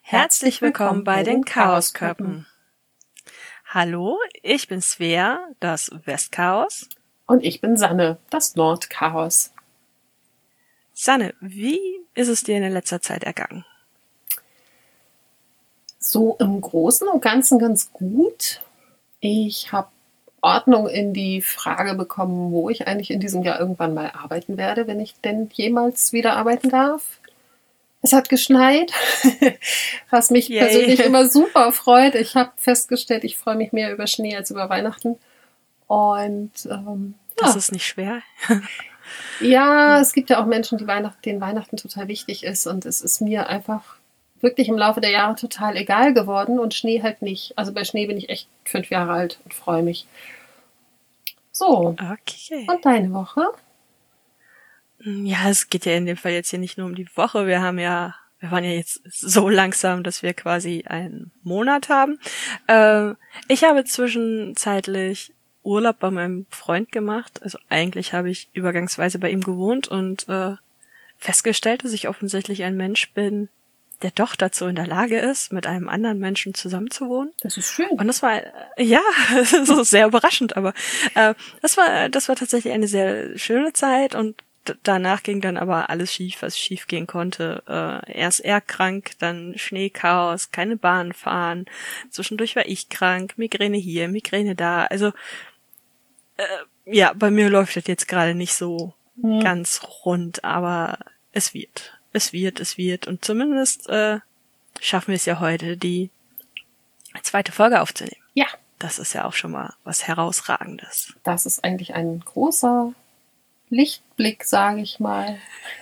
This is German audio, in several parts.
Herzlich willkommen bei den Chaosköppen. Hallo, ich bin Svea, das Westchaos. Und ich bin Sanne, das Nordchaos. Sanne, wie ist es dir in letzter Zeit ergangen? So im Großen und Ganzen ganz gut. Ich habe Ordnung in die Frage bekommen, wo ich eigentlich in diesem Jahr irgendwann mal arbeiten werde, wenn ich denn jemals wieder arbeiten darf. Es hat geschneit, was mich persönlich immer super freut. Ich habe festgestellt, ich freue mich mehr über Schnee als über Weihnachten. Und Das ist nicht schwer. Ja, es gibt ja auch Menschen, denen Weihnachten total wichtig ist. Und es ist mir einfach wirklich im Laufe der Jahre total egal geworden und Schnee halt nicht. Also bei Schnee bin ich echt 5 Jahre alt und freue mich. So. Okay. Und deine Woche? Ja, es geht ja in dem Fall jetzt hier nicht nur um die Woche. Wir waren ja jetzt so langsam, dass wir quasi einen Monat haben. Ich habe zwischenzeitlich Urlaub bei meinem Freund gemacht. Also eigentlich habe ich übergangsweise bei ihm gewohnt und festgestellt, dass ich offensichtlich ein Mensch bin, der doch dazu in der Lage ist, mit einem anderen Menschen zusammenzuwohnen. Das ist schön. Und das war, so sehr überraschend, aber das war tatsächlich eine sehr schöne Zeit und danach ging dann aber alles schief, was schief gehen konnte. Erst er krank, dann Schneechaos, keine Bahn fahren. Zwischendurch war ich krank, Migräne hier, Migräne da. Also bei mir läuft das jetzt gerade nicht so ganz rund, aber es wird. Und zumindest schaffen wir es ja heute, die zweite Folge aufzunehmen. Ja. Das ist ja auch schon mal was Herausragendes. Das ist eigentlich ein großer Lichtblick, sage ich mal.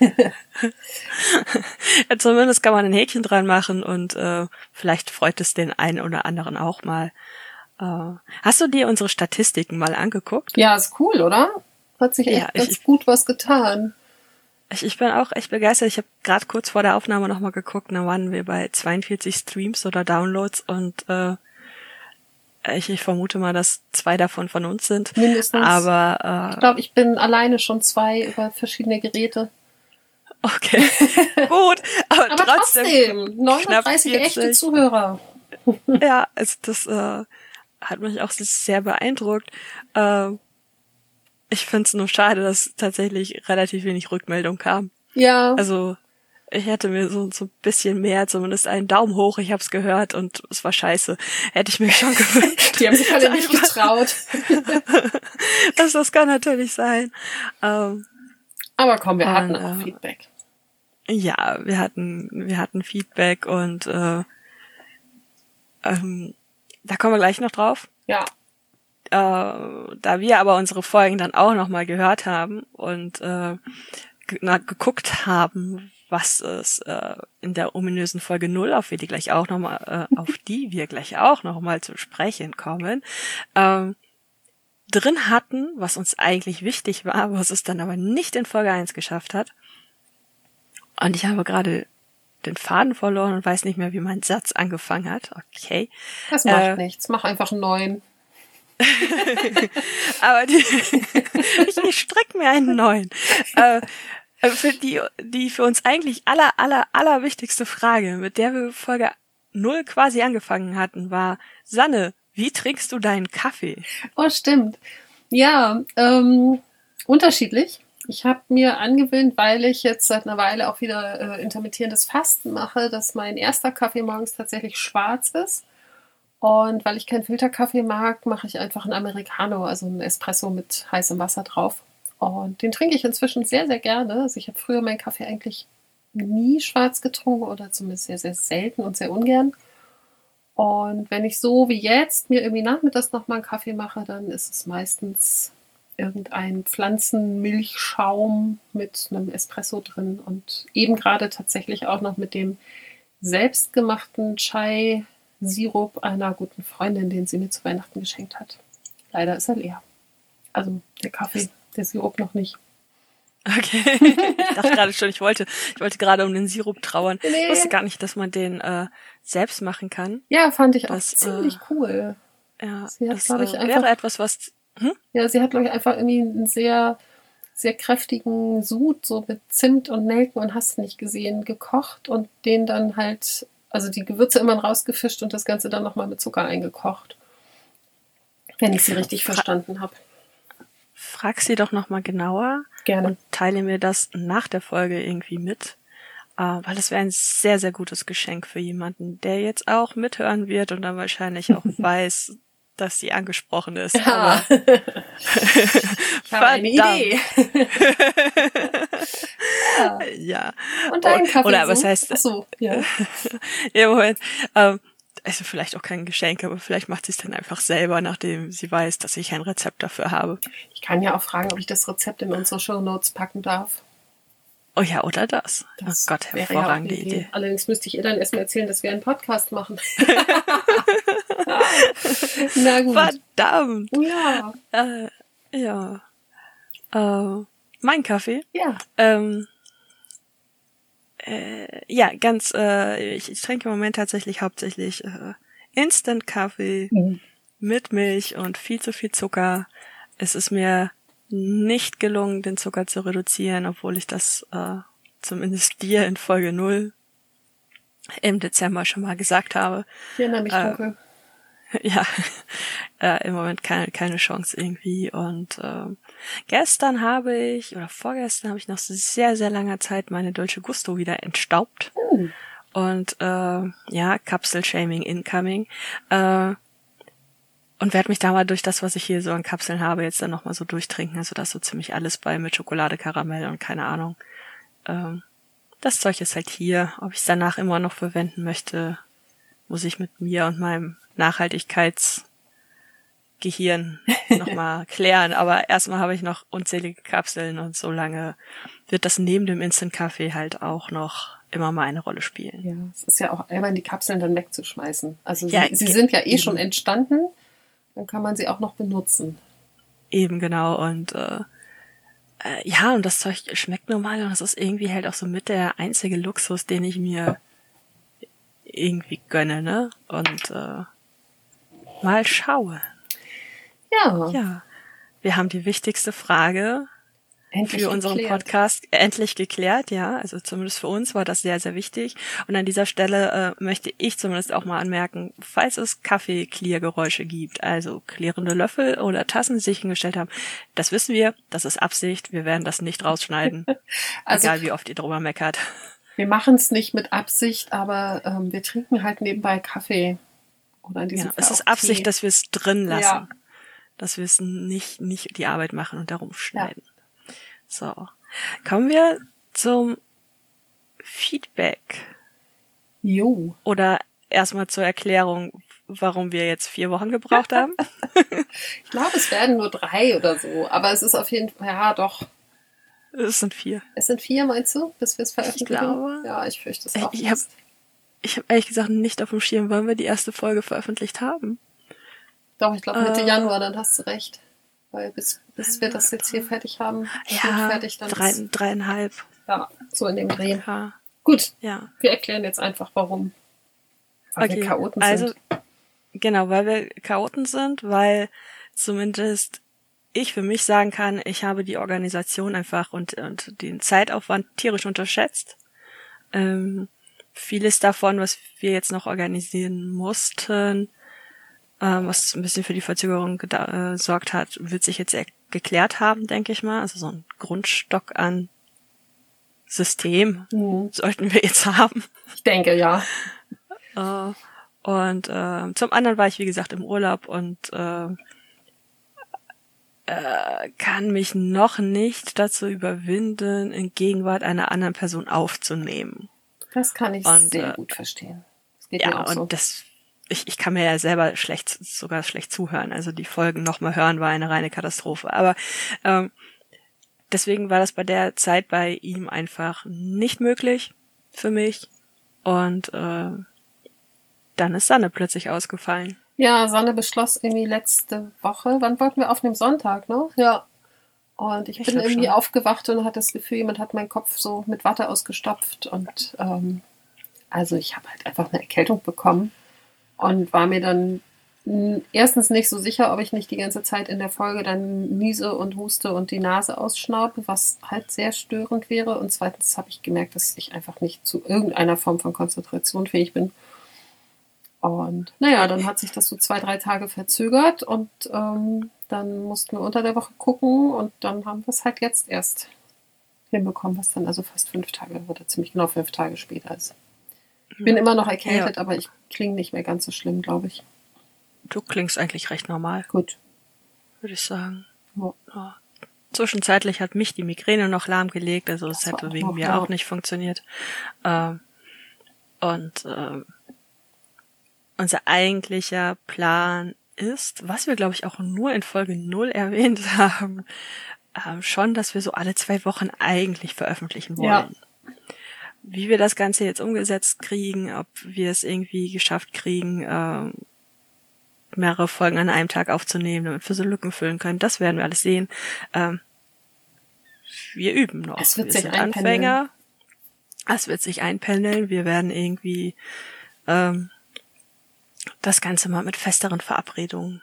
Ja, zumindest kann man ein Häkchen dran machen und vielleicht freut es den einen oder anderen auch mal. Hast du dir unsere Statistiken mal angeguckt? Ja, ist cool, oder? Hat sich echt ganz gut was getan. Ich bin auch echt begeistert. Ich habe gerade kurz vor der Aufnahme nochmal geguckt, da waren wir bei 42 Streams oder Downloads und ich vermute mal, dass 2 davon von uns sind. Mindestens. Aber ich glaube, ich bin alleine schon 2 über verschiedene Geräte. Okay, gut. Aber trotzdem 39 echte Zuhörer. Ja, also das hat mich auch sehr beeindruckt. Ich find's nur schade, dass tatsächlich relativ wenig Rückmeldung kam. Ja. Also ich hätte mir so ein bisschen mehr, zumindest einen Daumen hoch, ich hab's gehört und es war scheiße. Hätte ich mir schon gewünscht. Die haben sich alle nicht getraut. Das kann natürlich sein. Aber komm, wir hatten auch Feedback. Ja, wir hatten Feedback und da kommen wir gleich noch drauf. Ja. Da wir aber unsere Folgen dann auch nochmal gehört haben und geguckt haben, was es in der ominösen Folge 0, auf die wir gleich auch nochmal zu sprechen kommen, drin hatten, was uns eigentlich wichtig war, was es dann aber nicht in Folge 1 geschafft hat. Und ich habe gerade den Faden verloren und weiß nicht mehr, wie mein Satz angefangen hat. Okay. Das macht nichts. Mach einfach einen neuen. Aber ich stricke mir einen neuen. Für die für uns eigentlich aller wichtigste Frage, mit der wir Folge 0 quasi angefangen hatten, war: Sanne, wie trinkst du deinen Kaffee? Oh, stimmt. Ja, unterschiedlich. Ich habe mir angewöhnt, weil ich jetzt seit einer Weile auch wieder intermittierendes Fasten mache, dass mein erster Kaffee morgens tatsächlich schwarz ist. Und weil ich keinen Filterkaffee mag, mache ich einfach einen Americano, also einen Espresso mit heißem Wasser drauf. Und den trinke ich inzwischen sehr, sehr gerne. Also ich habe früher meinen Kaffee eigentlich nie schwarz getrunken oder zumindest sehr, sehr selten und sehr ungern. Und wenn ich so wie jetzt mir irgendwie nachmittags nochmal einen Kaffee mache, dann ist es meistens irgendein Pflanzenmilchschaum mit einem Espresso drin und eben gerade tatsächlich auch noch mit dem selbstgemachten Chai-Sirup einer guten Freundin, den sie mir zu Weihnachten geschenkt hat. Leider ist er leer. Also der Kaffee, der Sirup noch nicht. Okay. Ich dachte gerade schon, ich wollte gerade um den Sirup trauern. Nee. Ich wusste gar nicht, dass man den selbst machen kann. Ja, fand ich auch ziemlich cool. Ja, sie hat, das ich, wäre etwas, was... Ja, sie hat, glaube ich, einfach irgendwie einen sehr, sehr kräftigen Sud, so mit Zimt und Nelken und hast nicht gesehen, gekocht und den dann halt Also die Gewürze immer rausgefischt und das Ganze dann nochmal mit Zucker eingekocht. Wenn ich sie richtig verstanden habe. Frag sie doch nochmal genauer. Gerne. Und teile mir das nach der Folge irgendwie mit. Weil es wäre ein sehr, sehr gutes Geschenk für jemanden, der jetzt auch mithören wird und dann wahrscheinlich auch weiß, dass sie angesprochen ist. Ja. Aber ich habe eine Idee. Ja. Und dein Kaffee. Oder was heißt... Ach so, ja. Ja, Moment. Also vielleicht auch kein Geschenk, aber vielleicht macht sie es dann einfach selber, nachdem sie weiß, dass ich ein Rezept dafür habe. Ich kann ja auch fragen, ob ich das Rezept in unsere Shownotes packen darf. Oh ja, oder das. Das oh Gott, hervorragende ja Idee. Allerdings müsste ich ihr dann erstmal erzählen, dass wir einen Podcast machen. Na gut. Verdammt. Ja. Ja. Mein Kaffee. Ja. Ja, ich trinke im Moment tatsächlich hauptsächlich Instant-Kaffee mit Milch und viel zu viel Zucker. Es ist mir nicht gelungen, den Zucker zu reduzieren, obwohl ich das zumindest dir in Folge 0 im Dezember schon mal gesagt habe. Ich erinnere mich dunkel. Ja, im Moment keine Chance irgendwie. Und vorgestern habe ich nach sehr, sehr langer Zeit meine Dolce Gusto wieder entstaubt. Und ja, Kapsel-Shaming incoming. Und werde mich da mal durch das, was ich hier so an Kapseln habe, jetzt dann nochmal so durchtrinken. Also da ist so ziemlich alles bei mit Schokolade, Karamell und keine Ahnung. Das Zeug ist halt hier. Ob ich es danach immer noch verwenden möchte, muss ich mit mir und meinem Nachhaltigkeitsgehirn nochmal klären. Aber erstmal habe ich noch unzählige Kapseln und so lange wird das neben dem Instant-Kaffee halt auch noch immer mal eine Rolle spielen. Ja, es ist ja auch einmal die Kapseln dann wegzuschmeißen. Also ja, sie sind ja schon entstanden, dann kann man sie auch noch benutzen. Eben, genau. Und ja, und das Zeug schmeckt normal und das ist irgendwie halt auch so mit der einzige Luxus, den ich mir irgendwie gönne, ne? Und mal schaue. Ja. Ja. Wir haben die wichtigste Frage endlich für unseren Podcast endlich geklärt, ja. Also zumindest für uns war das sehr, sehr wichtig. Und an dieser Stelle möchte ich zumindest auch mal anmerken, falls es Kaffee-Klirrgeräusche gibt, also klirrende Löffel oder Tassen, die sich hingestellt haben, das wissen wir, das ist Absicht, wir werden das nicht rausschneiden, also, egal wie oft ihr drüber meckert. Wir machen es nicht mit Absicht, aber wir trinken halt nebenbei Kaffee. Oder in diesem Fall es ist auch Absicht, Tee. dass wir es drin lassen. Ja. Dass wir es nicht die Arbeit machen und darum schneiden. Ja. So. Kommen wir zum Feedback. Jo. Oder erstmal zur Erklärung, warum wir jetzt 4 Wochen gebraucht haben. Ich glaube, es werden nur 3 oder so. Aber es ist auf jeden Fall, ja doch. Es sind 4. Es sind 4, meinst du, bis wir es veröffentlichen? Ich glaube. Ja, ich fürchte es auch. Ich habe ehrlich gesagt nicht auf dem Schirm, wann wir die erste Folge veröffentlicht haben. Doch, ich glaube Mitte Januar, dann hast du recht. Weil bis wir das jetzt hier fertig haben, ja, fertig dann 3,5. Ja, so in dem Dreh. Ja. Gut, ja. Wir erklären jetzt einfach, warum. Weil wir Chaoten sind. Genau, weil wir Chaoten sind, weil zumindest ich für mich sagen kann, ich habe die Organisation einfach und den Zeitaufwand tierisch unterschätzt. Vieles davon, was wir jetzt noch organisieren mussten, was ein bisschen für die Verzögerung gesorgt hat, wird sich jetzt geklärt haben, denke ich mal. Also so ein Grundstock an System sollten wir jetzt haben. Ich denke, ja. Und zum anderen war ich, wie gesagt, im Urlaub und kann mich noch nicht dazu überwinden, in Gegenwart einer anderen Person aufzunehmen. Das kann ich sehr gut verstehen. Das geht ja, mir auch so. Und ich kann mir ja selber sogar schlecht zuhören. Also die Folgen nochmal hören war eine reine Katastrophe. Aber deswegen war das bei der Zeit bei ihm einfach nicht möglich für mich. Und dann ist Sanne plötzlich ausgefallen. Ja, Sanne beschloss irgendwie letzte Woche, wann wollten wir aufnehmen? Sonntag, ne? Ja. Und ich bin irgendwie schon aufgewacht und hatte das Gefühl, jemand hat meinen Kopf so mit Watte ausgestopft. Und also ich habe halt einfach eine Erkältung bekommen und war mir dann erstens nicht so sicher, ob ich nicht die ganze Zeit in der Folge dann niese und huste und die Nase ausschnaube, was halt sehr störend wäre. Und zweitens habe ich gemerkt, dass ich einfach nicht zu irgendeiner Form von Konzentration fähig bin. Und naja, dann hat sich das so 2-3 Tage verzögert und dann mussten wir unter der Woche gucken und dann haben wir es halt jetzt erst hinbekommen, was dann also fast 5 Tage oder ziemlich genau 5 Tage später ist. Ich bin immer noch erkältet, aber ich klinge nicht mehr ganz so schlimm, glaube ich. Du klingst eigentlich recht normal. Gut. Würde ich sagen. Ja. Ja. Zwischenzeitlich hat mich die Migräne noch lahmgelegt, also es hätte wegen mir auch nicht funktioniert. Unser eigentlicher Plan ist, was wir glaube ich auch nur in Folge 0 erwähnt haben, schon, dass wir so alle 2 Wochen eigentlich veröffentlichen wollen. Ja. Wie wir das Ganze jetzt umgesetzt kriegen, ob wir es irgendwie geschafft kriegen, mehrere Folgen an einem Tag aufzunehmen, damit wir so Lücken füllen können, das werden wir alles sehen. Wir üben noch. Es wird wir sich sind Anfänger. Es wird sich einpendeln. Wir werden irgendwie das Ganze mal mit festeren Verabredungen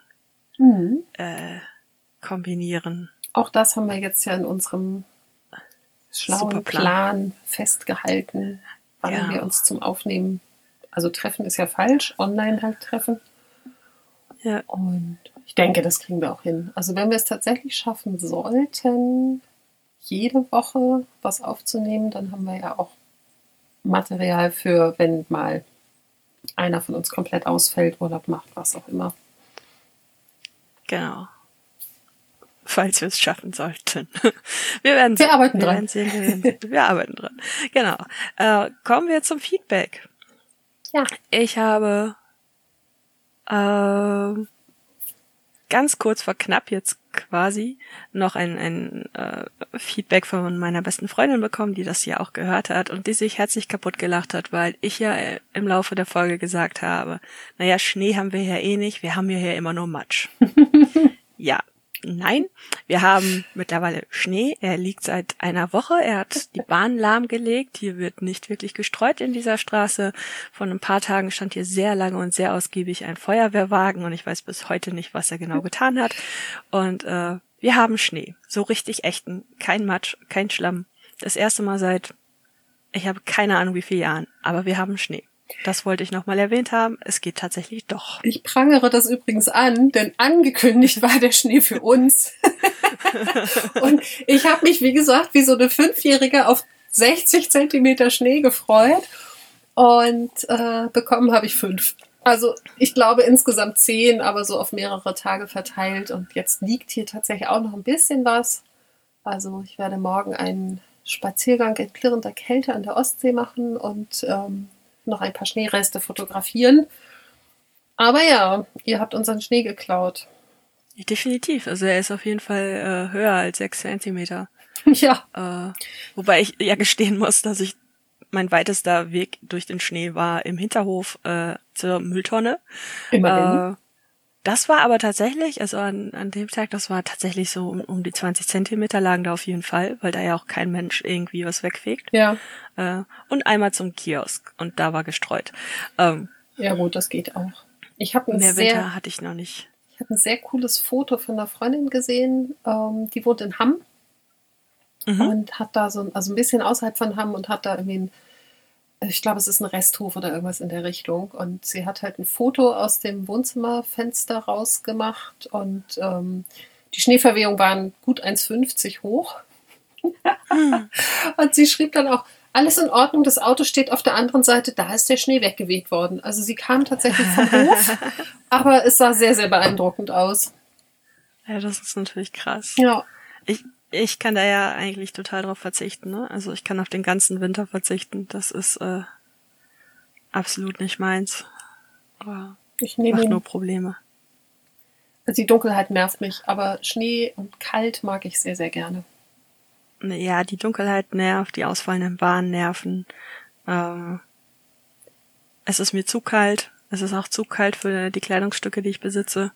kombinieren. Auch das haben wir jetzt ja in unserem schlauen Plan festgehalten, wann wir uns zum Aufnehmen, also treffen ist ja falsch, online halt treffen. Ja. Und ich denke, das kriegen wir auch hin. Also wenn wir es tatsächlich schaffen sollten, jede Woche was aufzunehmen, dann haben wir ja auch Material für, wenn mal einer von uns komplett ausfällt, Urlaub macht, was auch immer. Genau. Falls wir es schaffen sollten. Wir arbeiten dran. Wir arbeiten dran. Genau. Kommen wir zum Feedback. Ja. Ich habe ganz kurz vor knapp jetzt quasi noch ein Feedback von meiner besten Freundin bekommen, die das ja auch gehört hat und die sich herzlich kaputt gelacht hat, weil ich ja im Laufe der Folge gesagt habe, naja, Schnee haben wir ja eh nicht, wir haben ja immer nur Matsch. Ja. Nein, wir haben mittlerweile Schnee. Er liegt seit einer Woche. Er hat die Bahn lahmgelegt. Hier wird nicht wirklich gestreut in dieser Straße. Vor ein paar Tagen stand hier sehr lange und sehr ausgiebig ein Feuerwehrwagen und ich weiß bis heute nicht, was er genau getan hat. Und wir haben Schnee. So richtig echten. Kein Matsch, kein Schlamm. Das erste Mal seit, ich habe keine Ahnung wie viele Jahren, aber wir haben Schnee. Das wollte ich nochmal erwähnt haben. Es geht tatsächlich doch. Ich prangere das übrigens an, denn angekündigt war der Schnee für uns. Und ich habe mich, wie gesagt, wie so eine 5-Jährige auf 60 Zentimeter Schnee gefreut. Und bekommen habe ich 5. Also ich glaube insgesamt 10, aber so auf mehrere Tage verteilt. Und jetzt liegt hier tatsächlich auch noch ein bisschen was. Also ich werde morgen einen Spaziergang in klirrender Kälte an der Ostsee machen und noch ein paar Schneereste fotografieren. Aber ja, ihr habt unseren Schnee geklaut. Definitiv. Also er ist auf jeden Fall höher als 6 Zentimeter. Ja. Wobei ich ja gestehen muss, dass mein weitester Weg durch den Schnee war im Hinterhof zur Mülltonne. Immerhin. Das war aber tatsächlich, also an dem Tag, das war tatsächlich so um die 20 Zentimeter lagen da auf jeden Fall, weil da ja auch kein Mensch irgendwie was wegfegt. Ja. Und einmal zum Kiosk und da war gestreut. Ja gut, das geht auch. Ich habe mehr Winter hatte ich noch nicht. Ich habe ein sehr cooles Foto von einer Freundin gesehen, die wohnt in Hamm und hat da also ein bisschen außerhalb von Hamm und hat da irgendwie ich glaube, es ist ein Resthof oder irgendwas in der Richtung. Und sie hat halt ein Foto aus dem Wohnzimmerfenster rausgemacht und die Schneeverwehung waren gut 1,50 hoch. Und sie schrieb dann auch, alles in Ordnung, das Auto steht auf der anderen Seite, da ist der Schnee weggeweht worden. Also sie kam tatsächlich vom Hof, aber es sah sehr, sehr beeindruckend aus. Ja, das ist natürlich krass. Ja. Ich kann da ja eigentlich total drauf verzichten, ne? Also ich kann auf den ganzen Winter verzichten. Das ist absolut nicht meins. Aber ich macht nur Probleme. Also die Dunkelheit nervt mich, aber Schnee und kalt mag ich sehr, sehr gerne. Ja, die Dunkelheit nervt, die ausfallenden Bahnen nerven. Es ist mir zu kalt. Es ist auch zu kalt für die Kleidungsstücke, die ich besitze.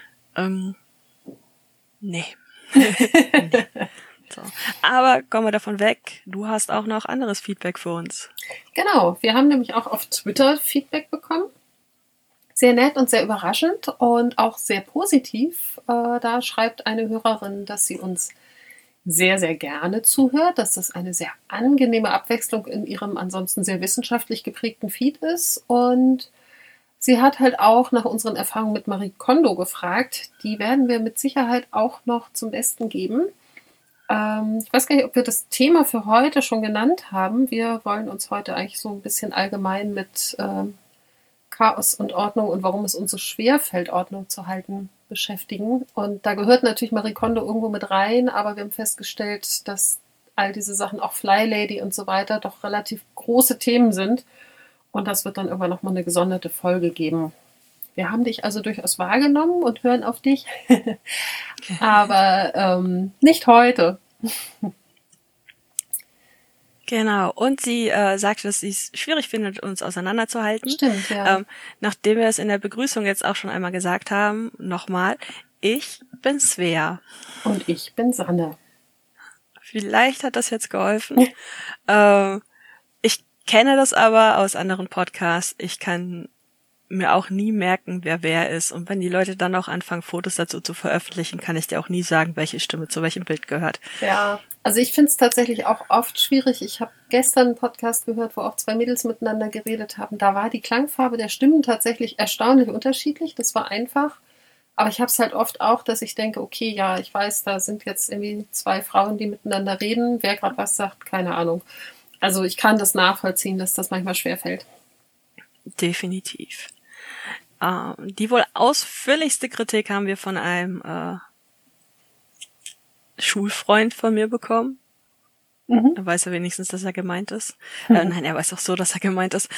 Nee. So. Aber kommen wir davon weg. Du hast auch noch anderes Feedback für uns. Genau. Wir haben nämlich auch auf Twitter Feedback bekommen. sehr nett und sehr überraschend und auch sehr positiv. Da schreibt eine Hörerin, dass sie uns sehr, sehr gerne zuhört, dass das eine sehr angenehme Abwechslung in ihrem ansonsten sehr wissenschaftlich geprägten Feed ist. Und sie hat halt auch nach unseren Erfahrungen mit Marie Kondo gefragt. Die werden wir mit Sicherheit auch noch zum Besten geben. Ich weiß gar nicht, ob wir das Thema für heute schon genannt haben. Wir wollen uns heute eigentlich so ein bisschen allgemein mit Chaos und Ordnung und warum es uns so schwer fällt, Ordnung zu halten, beschäftigen. Und da gehört natürlich Marie Kondo irgendwo mit rein, aber wir haben festgestellt, dass all diese Sachen, auch Fly Lady und so weiter, doch relativ große Themen sind. Und das wird dann irgendwann nochmal eine gesonderte Folge geben. Wir haben dich also durchaus wahrgenommen und hören auf dich, aber nicht heute. Genau. Und sie sagte, dass sie es schwierig findet, uns auseinanderzuhalten. Stimmt, ja. Nachdem wir es in der Begrüßung jetzt auch schon einmal gesagt haben, nochmal, ich bin Svea. Und ich bin Sanne. Vielleicht hat das jetzt geholfen. Ich kenne das aber aus anderen Podcasts. Ich kann mir auch nie merken, wer ist. Und wenn die Leute dann auch anfangen, Fotos dazu zu veröffentlichen, kann ich dir auch nie sagen, welche Stimme zu welchem Bild gehört. Ja, also ich finde es tatsächlich auch oft schwierig. Ich habe gestern einen Podcast gehört, wo auch zwei Mädels miteinander geredet haben. Da war die Klangfarbe der Stimmen tatsächlich erstaunlich unterschiedlich. Das war einfach. Aber ich habe es halt oft auch, dass ich denke, okay, ja, ich weiß, da sind jetzt irgendwie zwei Frauen, die miteinander reden. Wer gerade was sagt, keine Ahnung. Also ich kann das nachvollziehen, dass das manchmal schwerfällt. Definitiv. Die wohl ausführlichste Kritik haben wir von einem Schulfreund von mir bekommen. Er weiß ja wenigstens, dass er gemeint ist. Nein, er weiß auch so, dass er gemeint ist.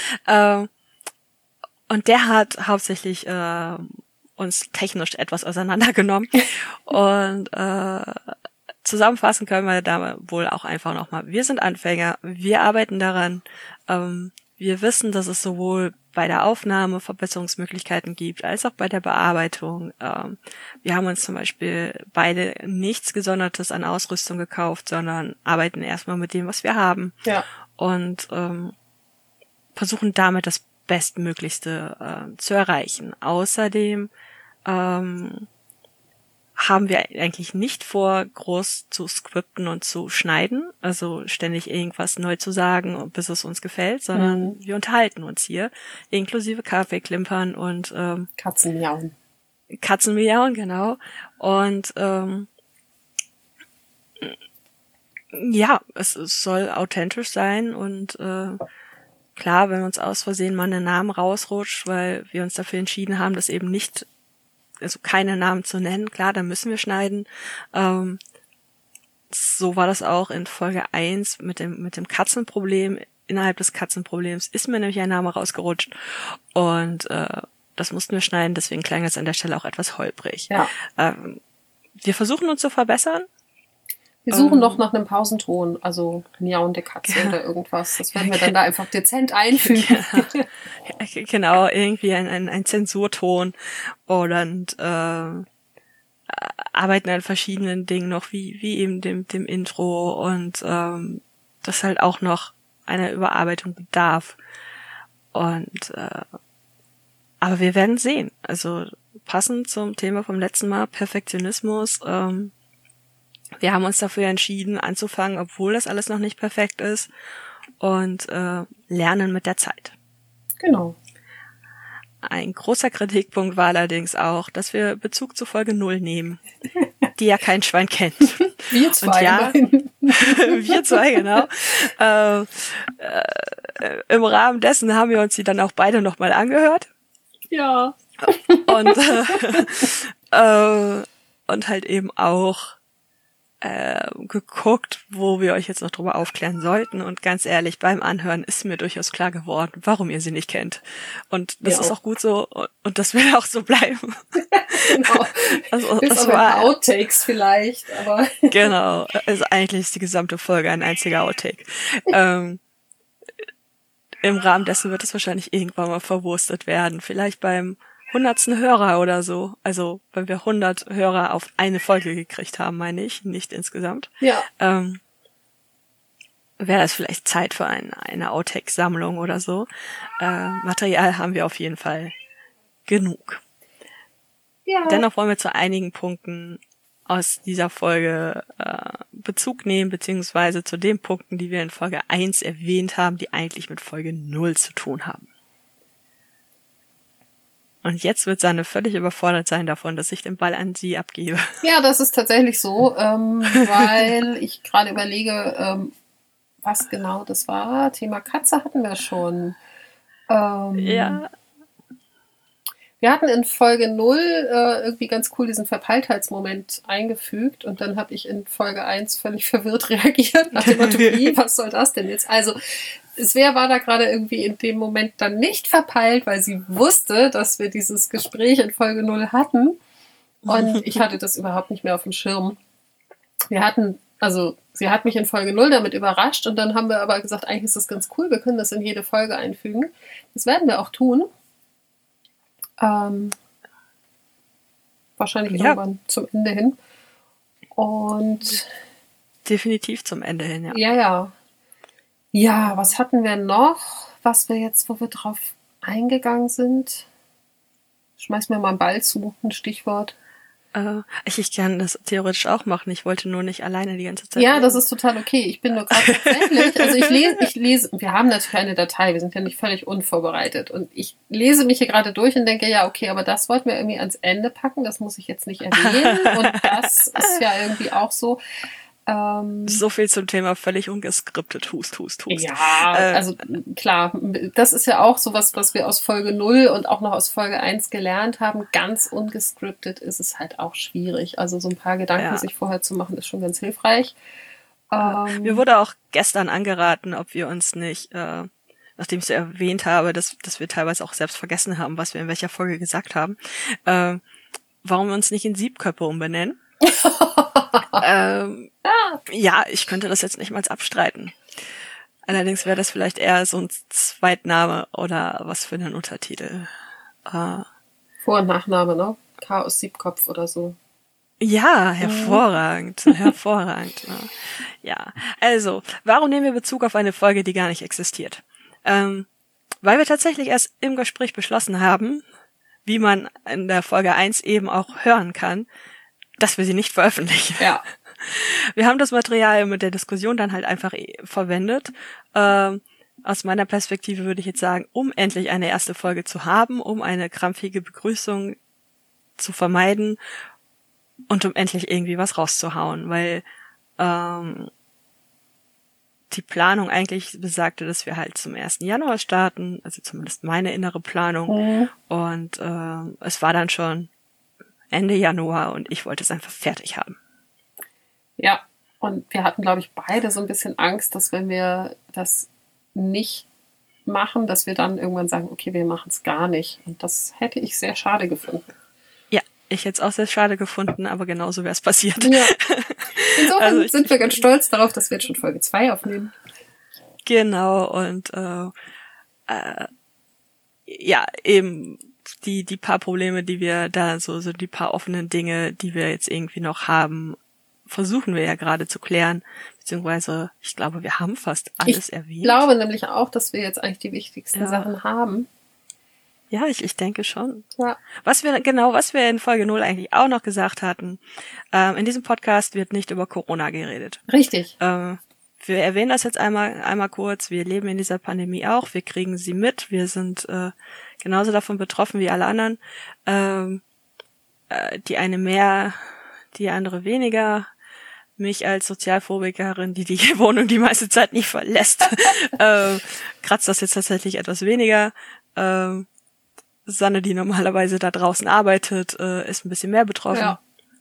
Und der hat hauptsächlich uns technisch etwas auseinandergenommen. Und zusammenfassen können wir da wohl auch einfach nochmal. Wir sind Anfänger, wir arbeiten daran. Wir wissen, dass es sowohl bei der Aufnahme Verbesserungsmöglichkeiten gibt, als auch bei der Bearbeitung. Wir haben uns zum Beispiel beide nichts Gesondertes an Ausrüstung gekauft, sondern arbeiten erstmal mit dem, was wir haben. Ja. Und versuchen damit das Bestmöglichste zu erreichen. Außerdem haben wir eigentlich nicht vor, groß zu skripten und zu schneiden, also ständig irgendwas neu zu sagen, bis es uns gefällt, sondern wir unterhalten uns hier, inklusive Kaffeeklimpern und Katzenmiauen. Katzenmiauen, genau. Und ja, es soll authentisch sein und klar, wenn uns aus Versehen mal einen Namen rausrutscht, weil wir uns dafür entschieden haben, das eben nicht, also keine Namen zu nennen, klar, dann müssen wir schneiden. So war das auch in Folge 1 mit dem Katzenproblem. Innerhalb des Katzenproblems ist mir nämlich ein Name rausgerutscht und das mussten wir schneiden, deswegen klang es an der Stelle auch etwas holprig. Ja. Wir versuchen uns zu verbessern. Wir suchen noch nach einem Pausenton, also miauende Katze oder irgendwas. Das werden wir dann da einfach dezent einfügen. Genau, irgendwie ein Zensurton und arbeiten an verschiedenen Dingen noch, wie eben dem Intro und das halt auch noch einer Überarbeitung bedarf. Und aber wir werden sehen. Also passend zum Thema vom letzten Mal, Perfektionismus, wir haben uns dafür entschieden, anzufangen, obwohl das alles noch nicht perfekt ist und lernen mit der Zeit. Genau. Ein großer Kritikpunkt war allerdings auch, dass wir Bezug zu Folge 0 nehmen, die ja kein Schwein kennt. Wir zwei. Und ja, wir zwei, genau. Im Rahmen dessen haben wir uns die dann auch beide nochmal angehört. Ja. Und halt eben auch geguckt, wo wir euch jetzt noch drüber aufklären sollten. Und ganz ehrlich, beim Anhören ist mir durchaus klar geworden, warum ihr sie nicht kennt. Und das ist auch gut so und das will auch so bleiben. Genau. Also, bis das auf war Outtakes vielleicht, aber genau. Also eigentlich ist die gesamte Folge ein einziger Outtake. Im Rahmen dessen wird es wahrscheinlich irgendwann mal verwurstet werden. Vielleicht beim 100. Hörer oder so. Also, wenn wir 100 Hörer auf eine Folge gekriegt haben, meine ich, nicht insgesamt. ja. Wäre das vielleicht Zeit für eine Outtake-Sammlung oder so. Material haben wir auf jeden Fall genug. Ja. Dennoch wollen wir zu einigen Punkten aus dieser Folge Bezug nehmen, beziehungsweise zu den Punkten, die wir in Folge 1 erwähnt haben, die eigentlich mit Folge 0 zu tun haben. Und jetzt wird Sanne völlig überfordert sein davon, dass ich den Ball an sie abgebe. Ja, das ist tatsächlich so, weil ich gerade überlege, was genau das war. Thema Katze hatten wir schon. Ja. Wir hatten in Folge 0 irgendwie ganz cool diesen Verpeiltheitsmoment eingefügt und dann habe ich in Folge 1 völlig verwirrt reagiert nach dem Motto, wie, was soll das denn jetzt? Also Svea war da gerade irgendwie in dem Moment dann nicht verpeilt, weil sie wusste, dass wir dieses Gespräch in Folge 0 hatten und ich hatte das überhaupt nicht mehr auf dem Schirm. Sie hat mich in Folge 0 damit überrascht und dann haben wir aber gesagt, eigentlich ist das ganz cool, wir können das in jede Folge einfügen. Das werden wir auch tun. Wahrscheinlich irgendwann zum Ende hin. Und definitiv zum Ende hin, ja. Ja. Ja, was hatten wir noch, wo wir drauf eingegangen sind? Schmeiß mir mal einen Ball zu, ein Stichwort. Ich kann das theoretisch auch machen. Ich wollte nur nicht alleine die ganze Zeit. Ja, das ist total okay. Ich bin nur gerade tatsächlich, also ich lese, wir haben natürlich eine Datei, wir sind ja nicht völlig unvorbereitet. Und ich lese mich hier gerade durch und denke, ja, okay, aber das wollten wir irgendwie ans Ende packen, das muss ich jetzt nicht erwähnen. Und das ist ja irgendwie auch so. So viel zum Thema völlig ungeskriptet, hust. Ja, also klar, das ist ja auch sowas, was wir aus Folge 0 und auch noch aus Folge 1 gelernt haben. Ganz ungeskriptet ist es halt auch schwierig. Also so ein paar Gedanken sich vorher zu machen, ist schon ganz hilfreich. Mir wurde auch gestern angeraten, ob wir uns nicht, nachdem ich es erwähnt habe, dass wir teilweise auch selbst vergessen haben, was wir in welcher Folge gesagt haben, warum wir uns nicht in Siebköpfe umbenennen. Ja, ich könnte das jetzt nicht mal abstreiten. Allerdings wäre das vielleicht eher so ein Zweitname oder was für einen Untertitel. Vor- und Nachname, ne? Chaos Siebkopf oder so. Ja, hervorragend. Hervorragend. Ja, also, warum nehmen wir Bezug auf eine Folge, die gar nicht existiert? Weil wir tatsächlich erst im Gespräch beschlossen haben, wie man in der Folge 1 eben auch hören kann, dass wir sie nicht veröffentlichen. Ja. Wir haben das Material mit der Diskussion dann halt einfach verwendet. Aus meiner Perspektive würde ich jetzt sagen, um endlich eine erste Folge zu haben, um eine krampfige Begrüßung zu vermeiden und um endlich irgendwie was rauszuhauen, weil die Planung eigentlich besagte, dass wir halt zum 1. Januar starten, also zumindest meine innere Planung. Und es war dann schon Ende Januar und ich wollte es einfach fertig haben. Ja, und wir hatten, glaube ich, beide so ein bisschen Angst, dass wenn wir das nicht machen, dass wir dann irgendwann sagen, okay, wir machen es gar nicht. Und das hätte ich sehr schade gefunden. Ja, ich hätte es auch sehr schade gefunden, aber genauso wäre es passiert. Ja. Insofern sind wir ganz stolz darauf, dass wir jetzt schon Folge 2 aufnehmen. Genau, und ja, eben die paar Probleme, die wir da so die paar offenen Dinge, die wir jetzt irgendwie noch haben, versuchen wir ja gerade zu klären, beziehungsweise ich glaube, wir haben fast alles erwähnt. Ich glaube nämlich auch, dass wir jetzt eigentlich die wichtigsten Sachen haben. Ja, ich denke schon. Ja. Was wir in Folge 0 eigentlich auch noch gesagt hatten, in diesem Podcast wird nicht über Corona geredet. Richtig. Wir erwähnen das jetzt einmal kurz. Wir leben in dieser Pandemie auch. Wir kriegen sie mit. Wir sind genauso davon betroffen wie alle anderen. Die eine mehr, die andere weniger. Mich als Sozialphobikerin, die Wohnung die meiste Zeit nicht verlässt, kratzt das jetzt tatsächlich etwas weniger. Sanne, die normalerweise da draußen arbeitet, ist ein bisschen mehr betroffen. Ja.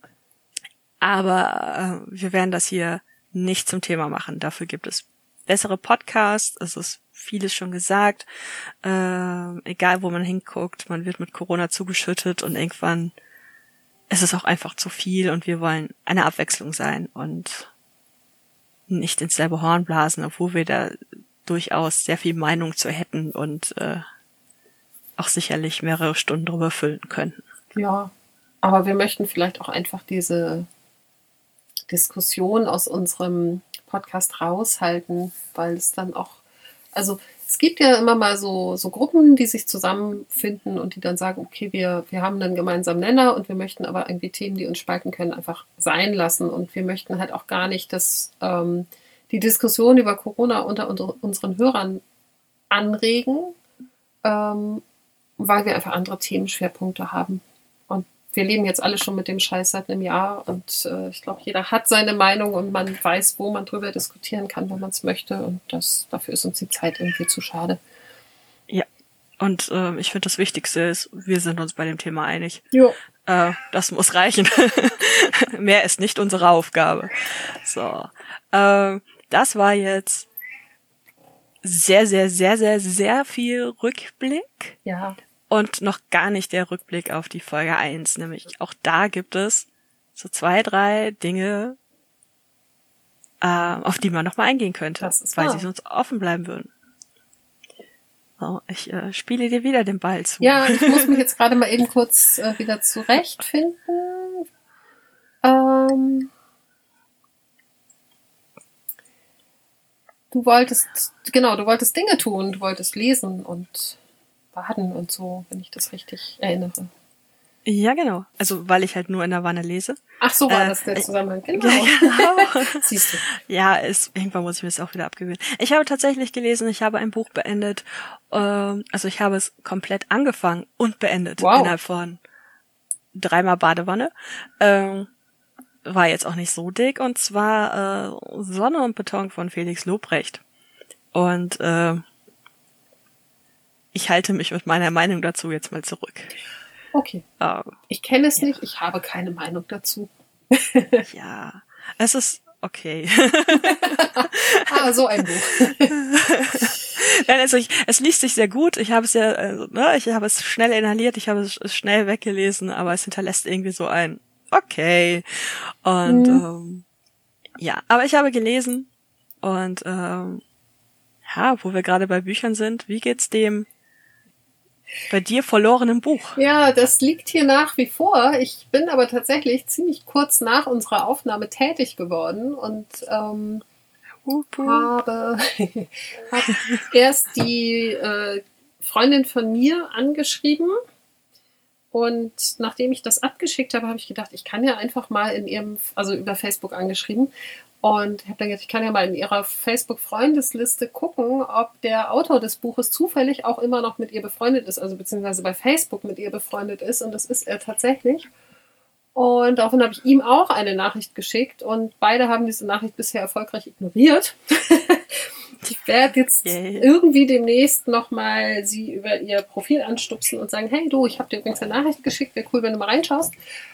Aber wir werden das hier nicht zum Thema machen. Dafür gibt es bessere Podcasts. Es ist vieles schon gesagt. Egal, wo man hinguckt, man wird mit Corona zugeschüttet und irgendwann ist es auch einfach zu viel und wir wollen eine Abwechslung sein und nicht ins selbe Horn blasen, obwohl wir da durchaus sehr viel Meinung zu hätten und auch sicherlich mehrere Stunden drüber füllen könnten. Ja, aber wir möchten vielleicht auch einfach diese Diskussion aus unserem Podcast raushalten, weil es dann auch, also Es gibt ja immer mal so Gruppen, die sich zusammenfinden und die dann sagen, okay, wir haben einen gemeinsamen Nenner und wir möchten aber irgendwie Themen, die uns spalten können, einfach sein lassen. Und wir möchten halt auch gar nicht, dass die Diskussion über Corona unter unseren Hörern anregen, weil wir einfach andere Themenschwerpunkte haben. Und wir leben jetzt alle schon mit dem Scheiß seit einem Jahr und ich glaube, jeder hat seine Meinung und man weiß, wo man drüber diskutieren kann, wenn man es möchte. Und dafür ist uns die Zeit irgendwie zu schade. Ja. Und ich finde, das Wichtigste ist, wir sind uns bei dem Thema einig. Jo. Das muss reichen. Mehr ist nicht unsere Aufgabe. So. Das war jetzt sehr, sehr, sehr, sehr, sehr viel Rückblick. Ja. Und noch gar nicht der Rückblick auf die Folge 1. Nämlich auch da gibt es so 2, 3 Dinge, auf die man nochmal eingehen könnte, weil sie sonst offen bleiben würden. So, ich spiele dir wieder den Ball zu. Ja, ich muss mich jetzt gerade mal eben kurz wieder zurechtfinden. Du wolltest Dinge tun, du wolltest lesen und baden und so, wenn ich das richtig erinnere. Ja, genau. Also, weil ich halt nur in der Wanne lese. Ach so, war das der Zusammenhang. Genau. Ja, genau. Siehst du. Ja, irgendwann muss ich mir das auch wieder abgewöhnen. Ich habe tatsächlich gelesen, ich habe ein Buch beendet. Also ich habe es komplett angefangen und beendet. Wow. Innerhalb von 3-mal Badewanne. War jetzt auch nicht so dick. Und zwar Sonne und Beton von Felix Lobrecht. Und ich halte mich mit meiner Meinung dazu jetzt mal zurück. Okay. Ich kenne es nicht, ich habe keine Meinung dazu. Ja, es ist okay. So ein Buch. Nein, also es liest sich sehr gut. Ich habe es ich habe es schnell inhaliert, ich habe es schnell weggelesen, aber es hinterlässt irgendwie so ein okay. Und ja, aber ich habe gelesen und wo wir gerade bei Büchern sind, wie geht's dem bei dir verlorenen Buch? Ja, das liegt hier nach wie vor. Ich bin aber tatsächlich ziemlich kurz nach unserer Aufnahme tätig geworden und habe erst die Freundin von mir angeschrieben. Und nachdem ich das abgeschickt habe, habe ich gedacht, ich kann ja einfach mal über Facebook angeschrieben. Und habe dann gedacht, ich kann ja mal in ihrer Facebook-Freundesliste gucken, ob der Autor des Buches zufällig auch immer noch mit ihr befreundet ist, also beziehungsweise bei Facebook mit ihr befreundet ist. Und das ist er tatsächlich. Und daraufhin habe ich ihm auch eine Nachricht geschickt und beide haben diese Nachricht bisher erfolgreich ignoriert. Ich werde jetzt irgendwie demnächst nochmal sie über ihr Profil anstupsen und sagen, hey du, ich habe dir übrigens eine Nachricht geschickt, wäre cool, wenn du mal reinschaust.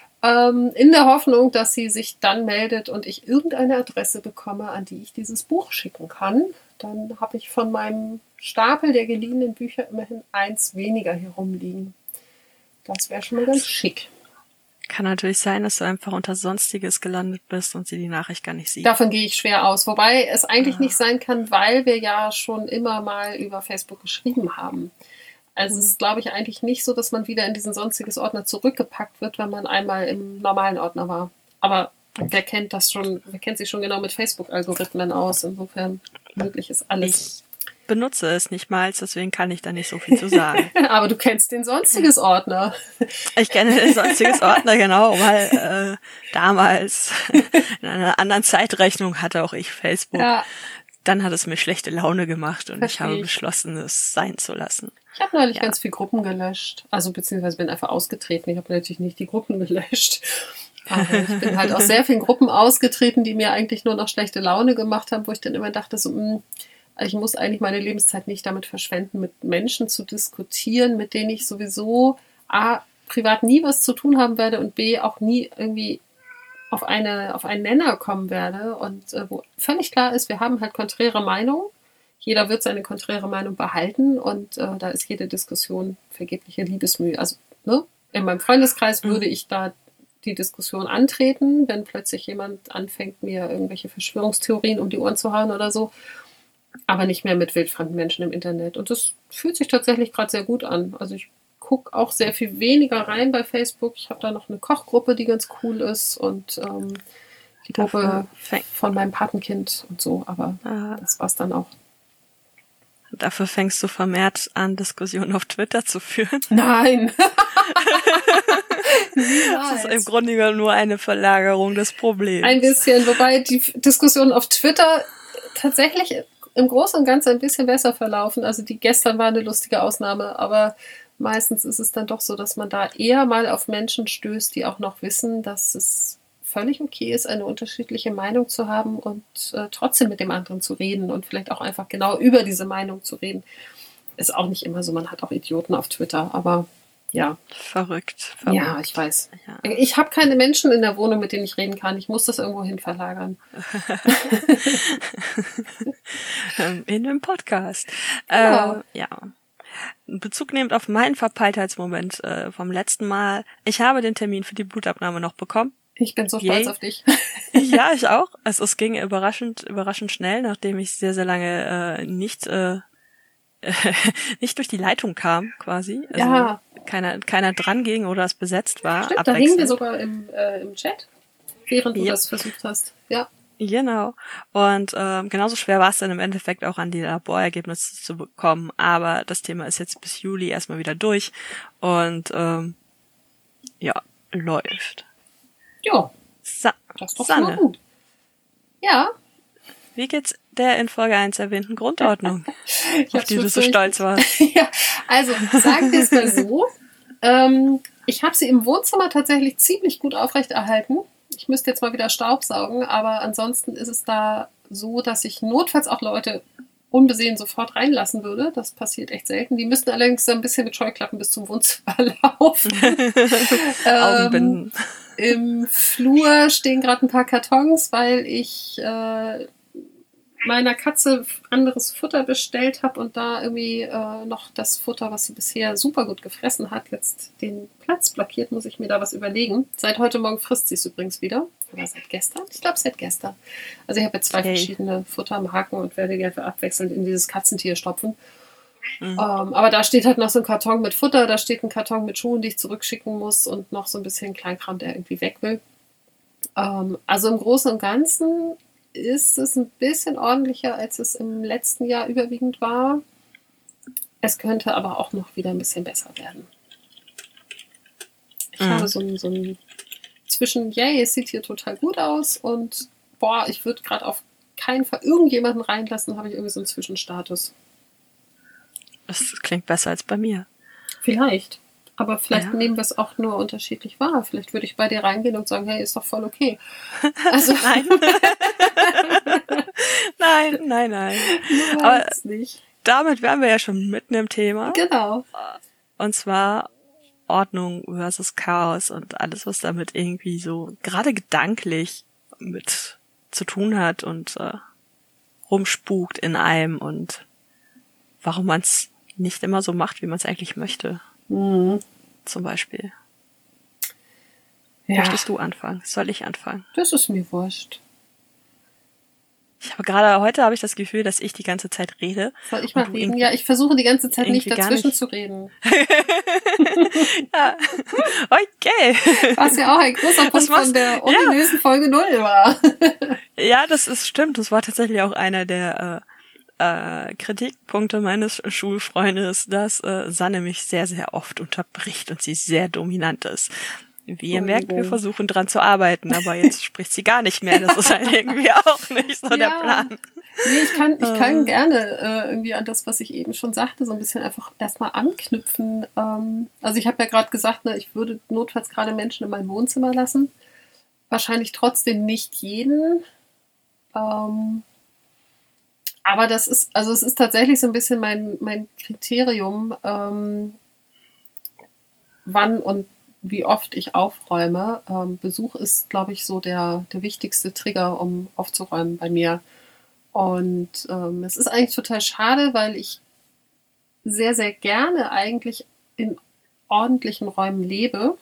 In der Hoffnung, dass sie sich dann meldet und ich irgendeine Adresse bekomme, an die ich dieses Buch schicken kann. Dann habe ich von meinem Stapel der geliehenen Bücher immerhin eins weniger hier rumliegen. Das wäre schon mal ganz schick. Kann natürlich sein, dass du einfach unter Sonstiges gelandet bist und sie die Nachricht gar nicht sieht. Davon gehe ich schwer aus. Wobei es eigentlich nicht sein kann, weil wir ja schon immer mal über Facebook geschrieben haben. Also es ist, glaube ich, eigentlich nicht so, dass man wieder in diesen sonstiges Ordner zurückgepackt wird, wenn man einmal im normalen Ordner war. Aber wer kennt sich schon genau mit Facebook-Algorithmen aus? Insofern möglich ist alles. Ich benutze es nicht mal, deswegen kann ich da nicht so viel zu sagen. Aber du kennst den sonstiges Ordner. Ich kenne den sonstiges Ordner, genau, weil damals in einer anderen Zeitrechnung hatte auch ich Facebook. Ja. Dann hat es mir schlechte Laune gemacht und ich habe beschlossen, es sein zu lassen. Ich habe neulich ganz viele Gruppen gelöscht. Also beziehungsweise bin einfach ausgetreten. Ich habe natürlich nicht die Gruppen gelöscht. Aber ich bin halt aus sehr vielen Gruppen ausgetreten, die mir eigentlich nur noch schlechte Laune gemacht haben, wo ich dann immer dachte, ich muss eigentlich meine Lebenszeit nicht damit verschwenden, mit Menschen zu diskutieren, mit denen ich sowieso A, privat nie was zu tun haben werde und B, auch nie irgendwie auf einen Nenner kommen werde. Und wo völlig klar ist, wir haben halt konträre Meinungen. Jeder wird seine konträre Meinung behalten und da ist jede Diskussion vergebliche Liebesmühe. Also in meinem Freundeskreis würde ich da die Diskussion antreten, wenn plötzlich jemand anfängt, mir irgendwelche Verschwörungstheorien um die Ohren zu hauen oder so. Aber nicht mehr mit wildfremden Menschen im Internet. Und das fühlt sich tatsächlich gerade sehr gut an. Also ich gucke auch sehr viel weniger rein bei Facebook. Ich habe da noch eine Kochgruppe, die ganz cool ist und die Gruppe von meinem Patenkind und so. Aber das war's dann auch. Dafür fängst du vermehrt an, Diskussionen auf Twitter zu führen. Nein. Das ist im Grunde genommen nur eine Verlagerung des Problems. Ein bisschen, wobei die Diskussionen auf Twitter tatsächlich im Großen und Ganzen ein bisschen besser verlaufen. Also die gestern war eine lustige Ausnahme, aber meistens ist es dann doch so, dass man da eher mal auf Menschen stößt, die auch noch wissen, dass es völlig okay ist, eine unterschiedliche Meinung zu haben und trotzdem mit dem anderen zu reden und vielleicht auch einfach genau über diese Meinung zu reden. Ist auch nicht immer so, man hat auch Idioten auf Twitter, aber ja. Verrückt. Ja, ich weiß. Ja. Ich habe keine Menschen in der Wohnung, mit denen ich reden kann. Ich muss das irgendwo hin verlagern. In dem Podcast. Genau. Ja. Bezug nehmend auf meinen Verpeiltheitsmoment vom letzten Mal. Ich habe den Termin für die Blutabnahme noch bekommen. Ich bin so stolz auf dich. Ja, ich auch. Also es ging überraschend schnell, nachdem ich sehr, sehr lange nicht durch die Leitung kam, quasi. Also ja. Keiner dran ging oder es besetzt war. Stimmt, da hingen wir sogar im Chat, während du das versucht hast. Ja. Genau. Und genauso schwer war es dann im Endeffekt auch an die Laborergebnisse zu bekommen. Aber das Thema ist jetzt bis Juli erstmal wieder durch. Und ja, läuft. Ja, das ist doch schon mal gut. Ja. Wie geht's der in Folge 1 erwähnten Grundordnung, auf die du so stolz warst? Ja, also sagen wir es mal so. Ich habe sie im Wohnzimmer tatsächlich ziemlich gut aufrechterhalten. Ich müsste jetzt mal wieder Staubsaugen, aber ansonsten ist es da so, dass ich notfalls auch Leute unbesehen sofort reinlassen würde. Das passiert echt selten. Die müssten allerdings ein bisschen mit Scheuklappen bis zum Wohnzimmer laufen. Augenbinden. Im Flur stehen gerade ein paar Kartons, weil ich meiner Katze anderes Futter bestellt habe und da irgendwie noch das Futter, was sie bisher super gut gefressen hat, jetzt den Platz blockiert, muss ich mir da was überlegen. Seit heute Morgen frisst sie es übrigens wieder. Oder seit gestern? Ich glaube, seit gestern. Also ich habe jetzt 2 verschiedene Futtermarken und werde die einfach abwechselnd in dieses Katzentier stopfen. Mhm. Aber da steht halt noch so ein Karton mit Futter, da steht ein Karton mit Schuhen, die ich zurückschicken muss und noch so ein bisschen Kleinkram, der irgendwie weg will. Also im Großen und Ganzen ist es ein bisschen ordentlicher, als es im letzten Jahr überwiegend war. Es könnte aber auch noch wieder ein bisschen besser werden. Ich habe so ein zwischen, yay, es sieht hier total gut aus und boah, ich würde gerade auf keinen Fall irgendjemanden reinlassen, habe ich irgendwie so einen Zwischenstatus. Das klingt besser als bei mir. Vielleicht. Aber vielleicht nehmen wir es auch nur unterschiedlich wahr. Vielleicht würde ich bei dir reingehen und sagen, hey, ist doch voll okay. Also nein. nein. Aber nicht. Damit wären wir ja schon mitten im Thema. Genau. Und zwar Ordnung versus Chaos und alles, was damit irgendwie so gerade gedanklich mit zu tun hat und rumspukt in einem und warum man es nicht immer so macht, wie man es eigentlich möchte. Mhm. Zum Beispiel. Ja. Möchtest du anfangen? Soll ich anfangen? Das ist mir wurscht. Heute habe ich das Gefühl, dass ich die ganze Zeit rede. Soll ich mal reden? Ja, ich versuche die ganze Zeit nicht dazwischen zu reden. Ja. Okay. Was ja auch ein großer Punkt von der ominösen Folge 0 war. Ja, stimmt. Das war tatsächlich auch einer der Kritikpunkte meines Schulfreundes, dass Sanne mich sehr, sehr oft unterbricht und sie sehr dominant ist. Wie ihr merkt, wir versuchen dran zu arbeiten, aber jetzt spricht sie gar nicht mehr. Das ist halt irgendwie auch nicht so der Plan. Nee, ich kann gerne irgendwie an das, was ich eben schon sagte, so ein bisschen einfach erstmal anknüpfen. Also ich habe ja gerade gesagt, ich würde notfalls gerade Menschen in mein Wohnzimmer lassen. Wahrscheinlich trotzdem nicht jeden. Aber es ist tatsächlich so ein bisschen mein Kriterium, wann und wie oft ich aufräume. Besuch ist, glaube ich, so der wichtigste Trigger, um aufzuräumen bei mir. Und es ist eigentlich total schade, weil ich sehr, sehr gerne eigentlich in ordentlichen Räumen lebe,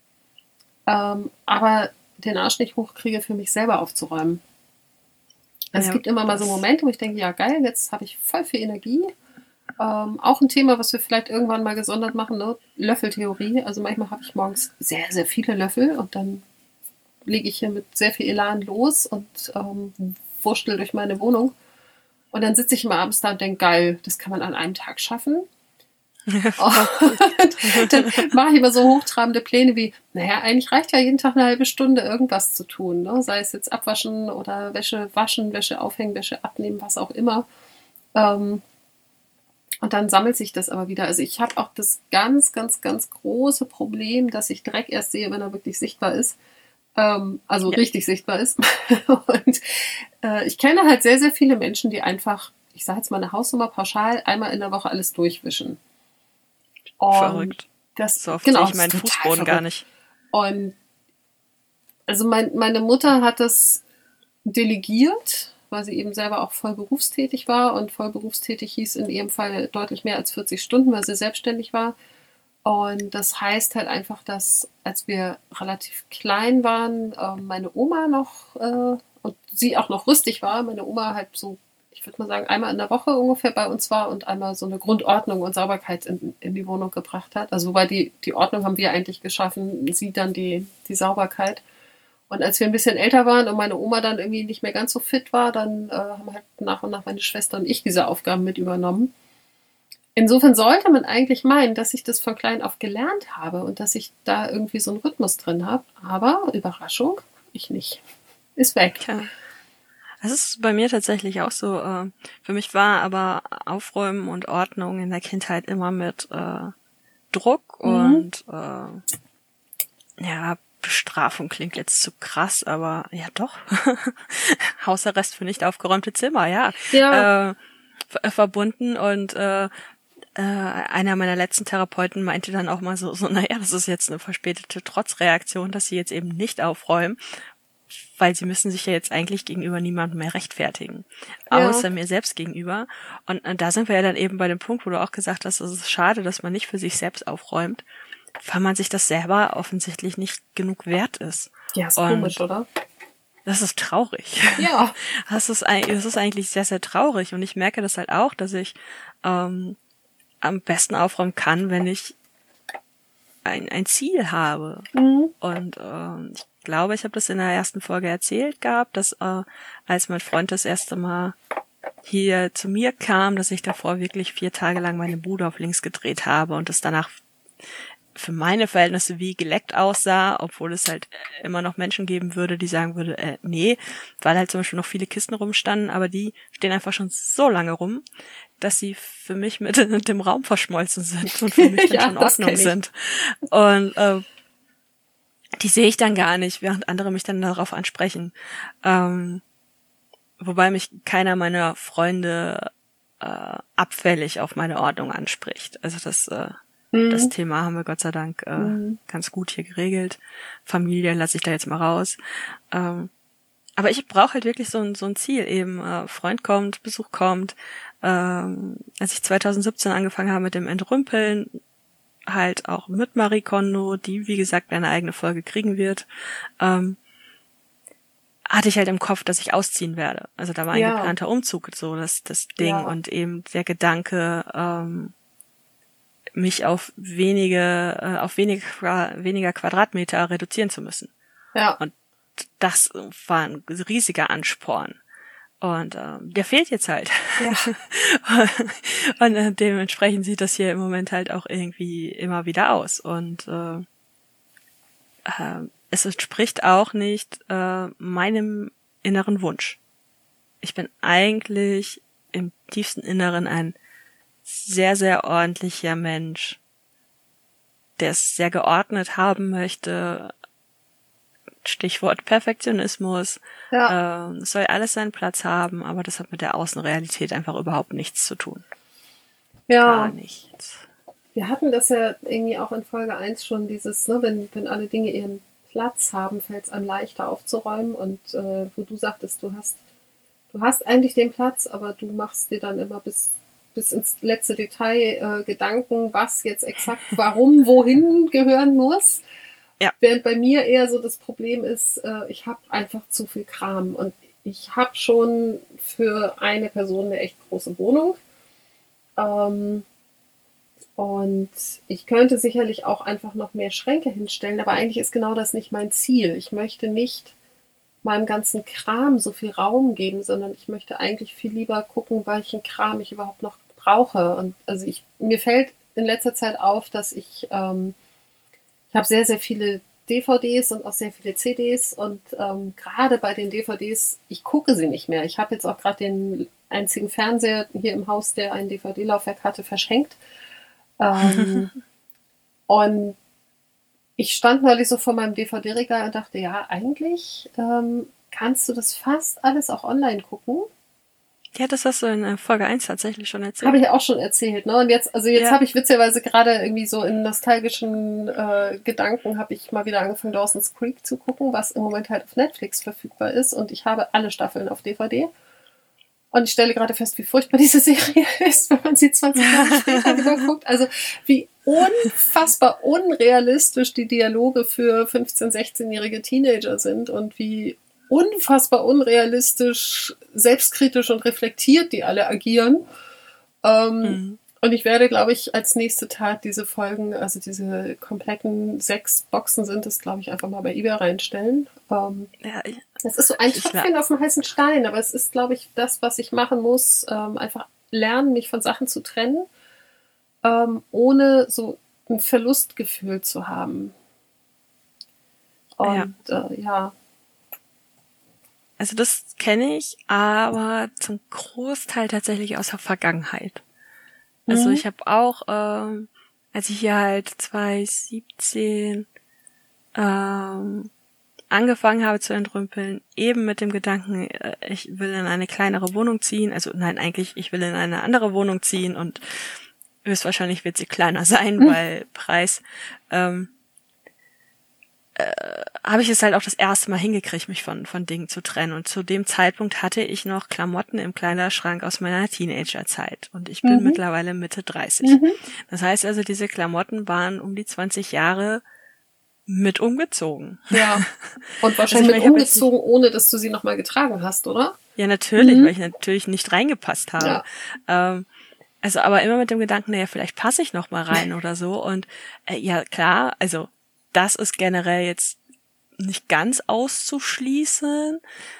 aber den Arsch nicht hochkriege, für mich selber aufzuräumen. Es gibt immer mal so Momente, wo ich denke, ja geil, jetzt habe ich voll viel Energie. Auch ein Thema, was wir vielleicht irgendwann mal gesondert machen, ne? Löffeltheorie. Also manchmal habe ich morgens sehr, sehr viele Löffel und dann lege ich hier mit sehr viel Elan los und wurschtel durch meine Wohnung. Und dann sitze ich immer abends da und denke, geil, das kann man an einem Tag schaffen. Oh, dann mache ich immer so hochtrabende Pläne wie, naja, eigentlich reicht ja jeden Tag eine halbe Stunde irgendwas zu tun, ne? Sei es jetzt abwaschen oder Wäsche waschen, Wäsche aufhängen, Wäsche abnehmen, was auch immer. Ähm, und dann sammelt sich das aber wieder. Also ich habe auch das ganz, ganz, ganz große Problem, dass ich Dreck erst sehe, wenn er wirklich sichtbar ist. Also Ja. richtig sichtbar ist. Und ich kenne halt sehr, sehr viele Menschen, die einfach, ich sage jetzt mal eine Hausnummer pauschal, einmal in der Woche alles durchwischen. Und Verrückt. das, So oft sehe genau, ich das ist meinen total Fußboden gar verrückt. nicht. Und also meine Mutter hat das delegiert, weil sie eben selber auch voll berufstätig war. Und voll berufstätig hieß in ihrem Fall deutlich mehr als 40 Stunden, weil sie selbstständig war. Und das heißt halt einfach, dass als wir relativ klein waren, meine Oma noch und sie auch noch rüstig war, meine Oma halt so, ich würde mal sagen, einmal in der Woche ungefähr bei uns war und einmal so eine Grundordnung und Sauberkeit in die Wohnung gebracht hat. Also wobei die Ordnung haben wir eigentlich geschaffen, sie dann die Sauberkeit. Und als wir ein bisschen älter waren und meine Oma dann irgendwie nicht mehr ganz so fit war, dann haben halt nach und nach meine Schwester und ich diese Aufgaben mit übernommen. Insofern sollte man eigentlich meinen, dass ich das von klein auf gelernt habe und dass ich da irgendwie so einen Rhythmus drin habe. Aber Überraschung, ich nicht. Ist weg. Tja. Das ist bei mir tatsächlich auch so. Für mich war aber Aufräumen und Ordnung in der Kindheit immer mit Druck Mhm. und ja, Bestrafung klingt jetzt zu krass, aber ja doch. Hausarrest für nicht aufgeräumte Zimmer, ja. Ja, Verbunden und einer meiner letzten Therapeuten meinte dann auch mal so, naja, das ist jetzt eine verspätete Trotzreaktion, dass sie jetzt eben nicht aufräumen, weil sie müssen sich ja jetzt eigentlich gegenüber niemandem mehr rechtfertigen, ja, außer mir selbst gegenüber. Und da sind wir ja dann eben bei dem Punkt, wo du auch gesagt hast, es ist schade, dass man nicht für sich selbst aufräumt, weil man sich das selber offensichtlich nicht genug wert ist. ja, ist komisch, Und oder? das ist traurig. Ja. Das ist eigentlich sehr, sehr traurig. Und ich merke das halt auch, dass ich am besten aufräumen kann, wenn ich ein Ziel habe. Mhm. Und ich glaube, ich habe das in der ersten Folge erzählt gehabt, dass als mein Freund das erste Mal hier zu mir kam, dass ich davor wirklich 4 Tage lang meine Bude auf links gedreht habe und es danach für meine Verhältnisse wie geleckt aussah, obwohl es halt immer noch Menschen geben würde, die sagen würde, nee, weil halt zum Beispiel noch viele Kisten rumstanden, aber die stehen einfach schon so lange rum, dass sie für mich mit dem Raum verschmolzen sind und für mich dann Ja, schon das Ordnung kenne ich. sind. Und die sehe ich dann gar nicht, während andere mich dann darauf ansprechen. Wobei mich keiner meiner Freunde abfällig auf meine Ordnung anspricht. Also das Mhm. Thema haben wir Gott sei Dank Mhm. ganz gut hier geregelt. Familie lasse ich da jetzt mal raus. Aber ich brauche halt wirklich so ein Ziel eben. Freund kommt, Besuch kommt. Als ich 2017 angefangen habe mit dem Entrümpeln, halt auch mit Marie Kondo, die wie gesagt eine eigene Folge kriegen wird, hatte ich halt im Kopf, dass ich ausziehen werde. Also da war ein Ja, geplanter Umzug, so das Ding ja, und eben der Gedanke, mich auf weniger Quadratmeter reduzieren zu müssen. ja, Und das war ein riesiger Ansporn. Und der fehlt jetzt halt. ja, Und dementsprechend sieht das hier im Moment halt auch irgendwie immer wieder aus. Und es entspricht auch nicht meinem inneren Wunsch. Ich bin eigentlich im tiefsten Inneren ein sehr, sehr ordentlicher Mensch, der es sehr geordnet haben möchte. Stichwort Perfektionismus. ja. Es soll alles seinen Platz haben, aber das hat mit der Außenrealität einfach überhaupt nichts zu tun. Gar Ja, nichts. wir hatten das ja irgendwie auch in Folge eins schon, dieses, ne, wenn alle Dinge ihren Platz haben, fällt es einem leichter aufzuräumen. Und wo du sagtest, du hast eigentlich den Platz, aber du machst dir dann immer bis ins letzte Detail Gedanken, was jetzt exakt, warum, wohin gehören muss. Ja, Während bei mir eher so das Problem ist, ich habe einfach zu viel Kram und ich habe schon für eine Person eine echt große Wohnung. Ähm, und ich könnte sicherlich auch einfach noch mehr Schränke hinstellen, aber eigentlich ist genau das nicht mein Ziel. Ich möchte nicht meinem ganzen Kram so viel Raum geben, sondern ich möchte eigentlich viel lieber gucken, welchen Kram ich überhaupt noch brauche. Und also mir fällt in letzter Zeit auf, dass ich habe sehr, sehr viele DVDs und auch sehr viele CDs und gerade bei den DVDs, ich gucke sie nicht mehr. Ich habe jetzt auch gerade den einzigen Fernseher hier im Haus, der ein DVD-Laufwerk hatte, verschenkt. Und ich stand neulich so vor meinem DVD-Regal und dachte, ja, eigentlich kannst du das fast alles auch online gucken. Ja, das hast du in Folge 1 tatsächlich schon erzählt. Habe ich auch schon erzählt, ne? Und jetzt habe ich witzigerweise gerade irgendwie so in nostalgischen Gedanken habe ich mal wieder angefangen, Dawson's Creek zu gucken, was im Moment halt auf Netflix verfügbar ist. Und ich habe alle Staffeln auf DVD. Und ich stelle gerade fest, wie furchtbar diese Serie ist, wenn man sie 20 Jahre später wieder guckt. Also wie unfassbar unrealistisch die Dialoge für 15-, 16-jährige Teenager sind und wie unfassbar unrealistisch, selbstkritisch und reflektiert die alle agieren. Und ich werde, glaube ich, als nächste Tat diese Folgen, also diese kompletten 6 Boxen sind es, glaube ich, einfach mal bei eBay reinstellen. Es ist so ein Tropfen auf dem heißen Stein, aber es ist, glaube ich, das, was ich machen muss. Einfach lernen, mich von Sachen zu trennen, ohne so ein Verlustgefühl zu haben. Und ja. Also das kenne ich, aber zum Großteil tatsächlich aus der Vergangenheit. Also ich habe auch, als ich hier halt 2017 angefangen habe zu entrümpeln, eben mit dem Gedanken, ich will in eine kleinere Wohnung ziehen. Also nein, eigentlich, ich will in eine andere Wohnung ziehen und höchstwahrscheinlich wird sie kleiner sein, weil Preis. Habe ich es halt auch das erste Mal hingekriegt, mich von Dingen zu trennen. Und zu dem Zeitpunkt hatte ich noch Klamotten im Kleiderschrank aus meiner Teenagerzeit. Und ich bin mittlerweile Mitte 30. Das heißt also, diese Klamotten waren um die 20 Jahre mit umgezogen. Ja. Und wahrscheinlich also mit umgezogen, ohne dass du sie nochmal getragen hast, oder? Ja, natürlich, weil ich natürlich nicht reingepasst habe. Ja. Also, aber immer mit dem Gedanken, naja, vielleicht passe ich noch mal rein oder so. Und ja, klar, also das ist generell jetzt nicht ganz auszuschließen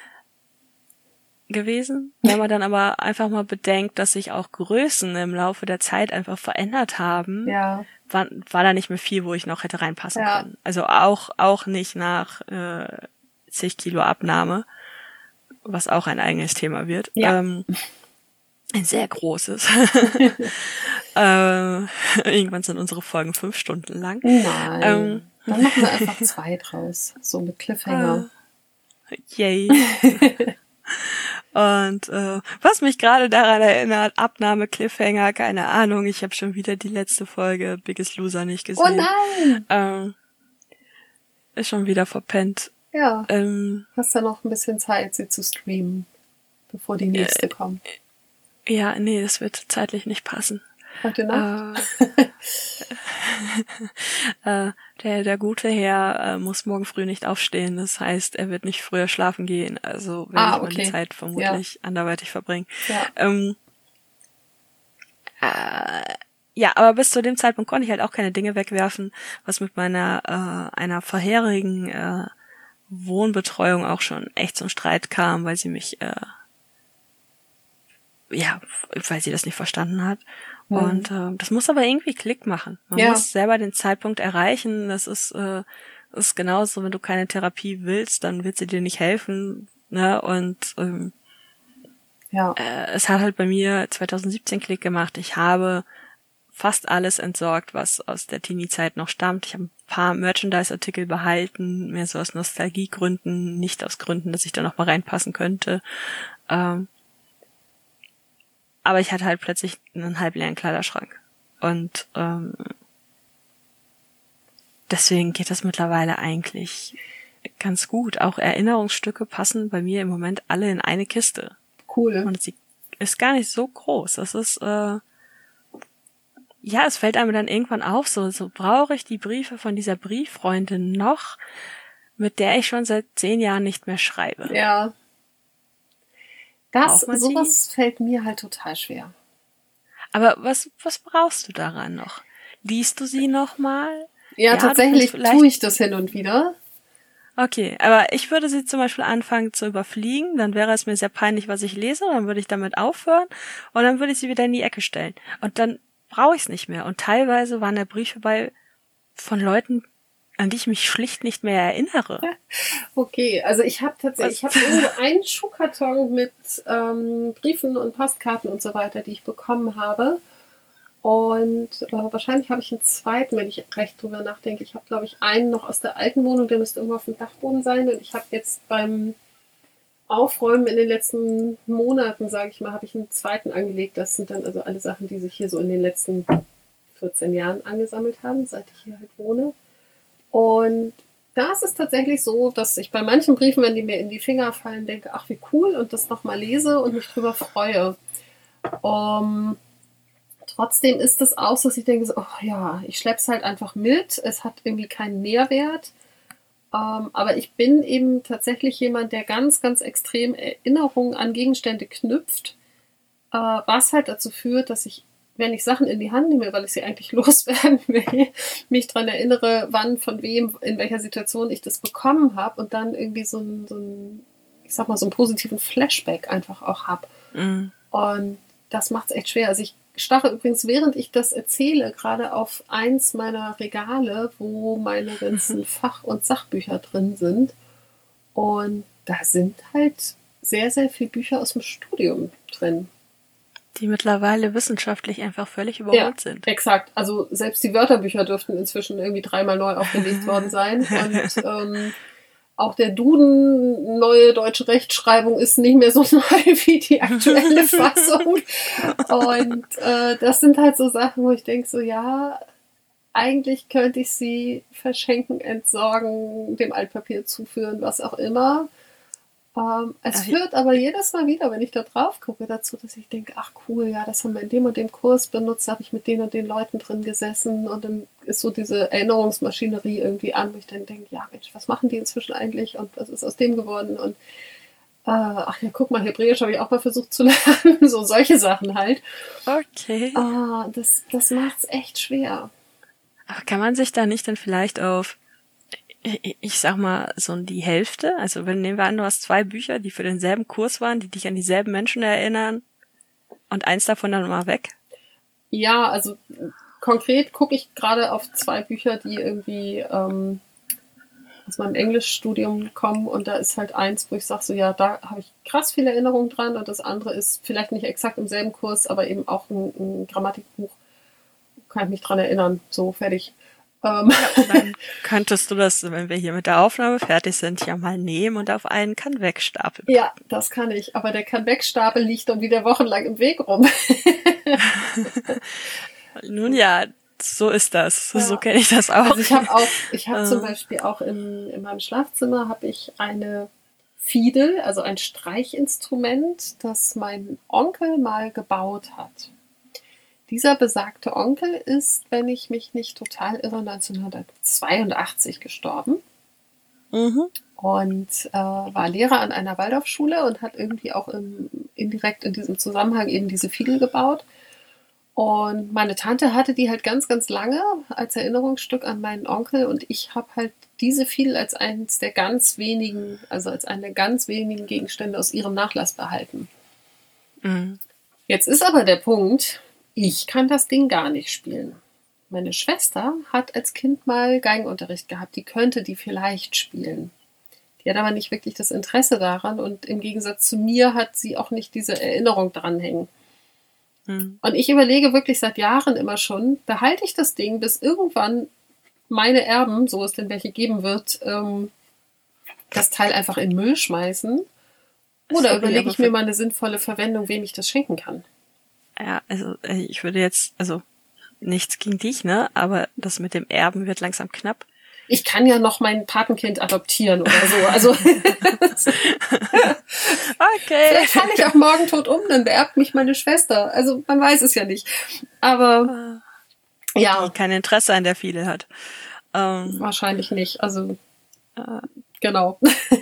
gewesen. Wenn man dann aber einfach mal bedenkt, dass sich auch Größen im Laufe der Zeit einfach verändert haben, war da nicht mehr viel, wo ich noch hätte reinpassen können. Also auch nicht nach 10 Kilo Abnahme, was auch ein eigenes Thema wird. Ja. Ein sehr großes. Irgendwann sind unsere Folgen 5 Stunden lang. Nein. Dann machen wir einfach 2 draus. So mit Cliffhanger. Yay. Und was mich gerade daran erinnert, Abnahme, Cliffhanger, keine Ahnung, ich habe schon wieder die letzte Folge Biggest Loser nicht gesehen. Oh nein! Ist schon wieder verpennt. Ja, hast ja noch ein bisschen Zeit, sie zu streamen, bevor die nächste kommt. Ja, nee, das wird zeitlich nicht passen. Heute Nacht? Der gute Herr muss morgen früh nicht aufstehen. Das heißt, er wird nicht früher schlafen gehen. Also werde ich meine Zeit vermutlich anderweitig verbringen. Ja, aber bis zu dem Zeitpunkt konnte ich halt auch keine Dinge wegwerfen, was mit meiner einer vorherigen Wohnbetreuung auch schon echt zum Streit kam, weil sie mich weil sie das nicht verstanden hat. Und das muss aber irgendwie Klick machen. Man muss selber den Zeitpunkt erreichen. Das ist genauso, wenn du keine Therapie willst, dann wird sie dir nicht helfen. Ne? Und es hat halt bei mir 2017 Klick gemacht. Ich habe fast alles entsorgt, was aus der Teenie-Zeit noch stammt. Ich habe ein paar Merchandise-Artikel behalten, mehr so aus Nostalgiegründen, nicht aus Gründen, dass ich da noch mal reinpassen könnte. Aber ich hatte halt plötzlich einen halbleeren Kleiderschrank. Und deswegen geht das mittlerweile eigentlich ganz gut. Auch Erinnerungsstücke passen bei mir im Moment alle in eine Kiste. Cool. Und sie ist gar nicht so groß. Das ist, es fällt einem dann irgendwann auf, so brauche ich die Briefe von dieser Brieffreundin noch, mit der ich schon seit 10 Jahren nicht mehr schreibe. Ja. Sowas fällt mir halt total schwer. Aber was brauchst du daran noch? Liest du sie noch mal? Ja, tatsächlich tue ich das hin und wieder. Okay, aber ich würde sie zum Beispiel anfangen zu überfliegen, dann wäre es mir sehr peinlich, was ich lese, dann würde ich damit aufhören und dann würde ich sie wieder in die Ecke stellen. Und dann brauche ich es nicht mehr. Und teilweise waren da Briefe bei von Leuten, an die ich mich schlicht nicht mehr erinnere. Okay, also ich habe tatsächlich, ich habe irgendwo einen Schuhkarton mit Briefen und Postkarten und so weiter, die ich bekommen habe. Und wahrscheinlich habe ich einen zweiten, wenn ich recht drüber nachdenke. Ich habe, glaube ich, einen noch aus der alten Wohnung, der müsste irgendwo auf dem Dachboden sein. Und ich habe jetzt beim Aufräumen in den letzten Monaten, sage ich mal, habe ich einen zweiten angelegt. Das sind dann also alle Sachen, die sich hier so in den letzten 14 Jahren angesammelt haben, seit ich hier halt wohne. Und da ist es tatsächlich so, dass ich bei manchen Briefen, wenn die mir in die Finger fallen, denke, ach wie cool, und das nochmal lese und mich drüber freue. Trotzdem ist es auch so, dass ich denke, so, oh ja, ich schleppe es halt einfach mit. Es hat irgendwie keinen Nährwert. Aber ich bin eben tatsächlich jemand, der ganz, ganz extrem Erinnerungen an Gegenstände knüpft, was halt dazu führt, dass ich, wenn ich Sachen in die Hand nehme, weil ich sie eigentlich loswerden will, mich daran erinnere, wann, von wem, in welcher Situation ich das bekommen habe und dann irgendwie so ein, ich sag mal, so einen positiven Flashback einfach auch habe. Mhm. Und das macht es echt schwer. Also ich starre übrigens, während ich das erzähle, gerade auf eins meiner Regale, wo meine ganzen Fach- und Sachbücher drin sind. Und da sind halt sehr, sehr viele Bücher aus dem Studium drin. Die mittlerweile wissenschaftlich einfach völlig überholt sind. Exakt. Also selbst die Wörterbücher dürften inzwischen irgendwie 3-mal neu aufgelegt worden sein. Und auch der Duden, neue deutsche Rechtschreibung, ist nicht mehr so neu wie die aktuelle Fassung. Und das sind halt so Sachen, wo ich denke, so ja, eigentlich könnte ich sie verschenken, entsorgen, dem Altpapier zuführen, was auch immer. Es führt aber jedes Mal wieder, wenn ich da drauf gucke, dazu, dass ich denke, ach cool, ja, das haben wir in dem und dem Kurs benutzt, da habe ich mit den und den Leuten drin gesessen und dann ist so diese Erinnerungsmaschinerie irgendwie an, wo ich dann denke, ja Mensch, was machen die inzwischen eigentlich und was ist aus dem geworden und ach ja, guck mal, Hebräisch habe ich auch mal versucht zu lernen, so solche Sachen halt. Okay. Das macht es echt schwer. Aber kann man sich da nicht dann vielleicht auf, ich sag mal, so die Hälfte, also wenn nehmen wir an, du hast 2 Bücher, die für denselben Kurs waren, die dich an dieselben Menschen erinnern und eins davon dann mal weg? Ja, also konkret gucke ich gerade auf 2 Bücher, die irgendwie aus meinem Englischstudium kommen und da ist halt eins, wo ich sage, so ja, da habe ich krass viele Erinnerungen dran und das andere ist vielleicht nicht exakt im selben Kurs, aber eben auch ein Grammatikbuch, kann ich mich dran erinnern, so fertig. Ja, dann könntest du das, wenn wir hier mit der Aufnahme fertig sind, ja mal nehmen und auf einen Kann-Weg-Stapel packen. Ja, das kann ich, aber der Kann-Weg-Stapel liegt dann wieder wochenlang im Weg rum. Nun ja, so ist das. Ja. So kenne ich das auch. Also ich habe zum Beispiel auch in meinem Schlafzimmer habe ich eine Fiedel, also ein Streichinstrument, das mein Onkel mal gebaut hat. Dieser besagte Onkel ist, wenn ich mich nicht total irre, 1982 gestorben Mhm. und war Lehrer an einer Waldorfschule und hat irgendwie auch indirekt in diesem Zusammenhang eben diese Fiedel gebaut. Und meine Tante hatte die halt ganz, ganz lange als Erinnerungsstück an meinen Onkel und ich habe halt diese Fiedel als eines der ganz wenigen, also als einen der ganz wenigen Gegenstände aus ihrem Nachlass behalten. Mhm. Jetzt ist aber der Punkt, ich kann das Ding gar nicht spielen. Meine Schwester hat als Kind mal Geigenunterricht gehabt, die könnte die vielleicht spielen. Die hat aber nicht wirklich das Interesse daran und im Gegensatz zu mir hat sie auch nicht diese Erinnerung dranhängen. Mhm. Und ich überlege wirklich seit Jahren immer schon, behalte ich das Ding, bis irgendwann meine Erben, so es denn welche geben wird, das Teil einfach in Müll schmeißen? Oder Sorry, überlege aber ich mir mal eine sinnvolle Verwendung, wem ich das schenken kann? Ja, also ich würde jetzt, also nichts gegen dich, ne? Aber das mit dem Erben wird langsam knapp. Ich kann ja noch mein Patenkind adoptieren oder so. Also Okay. vielleicht falle ich auch morgen tot um, dann beerbt mich meine Schwester. Also man weiß es ja nicht. Aber ja, Die kein Interesse an der Fiedel hat. wahrscheinlich nicht. Also genau.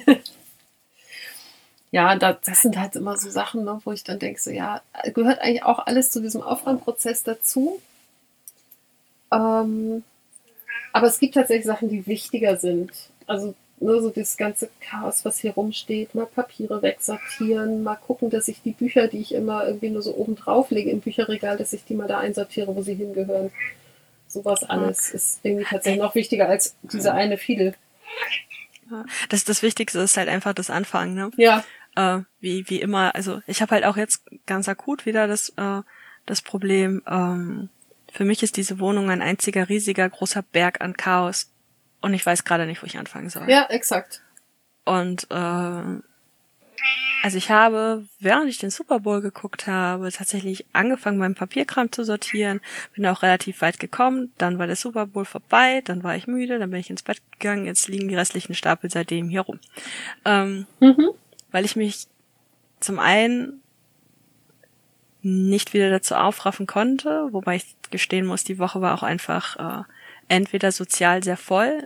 Ja, das sind halt immer so Sachen, ne, wo ich dann denke, so ja, gehört eigentlich auch alles zu diesem Aufräumprozess dazu. Aber es gibt tatsächlich Sachen, die wichtiger sind. Also ne, so das ganze Chaos, was hier rumsteht, mal Papiere wegsortieren, mal gucken, dass ich die Bücher, die ich immer irgendwie nur so oben drauf lege im Bücherregal, dass ich die mal da einsortiere, wo sie hingehören. Sowas alles ist irgendwie tatsächlich noch wichtiger als diese eine Fidel. Ja. Das Wichtigste ist halt einfach das Anfangen, ne? Ja. Wie immer, also ich habe halt auch jetzt ganz akut wieder das Problem, für mich ist diese Wohnung ein einziger riesiger großer Berg an Chaos und ich weiß gerade nicht, wo ich anfangen soll. Ja, exakt. Und also ich habe, während ich den Super Bowl geguckt habe, tatsächlich angefangen, meinen Papierkram zu sortieren, bin auch relativ weit gekommen, dann war der Super Bowl vorbei, dann war ich müde, dann bin ich ins Bett gegangen, jetzt liegen die restlichen Stapel seitdem hier rum. Weil ich mich zum einen nicht wieder dazu aufraffen konnte, wobei ich gestehen muss, die Woche war auch einfach entweder sozial sehr voll,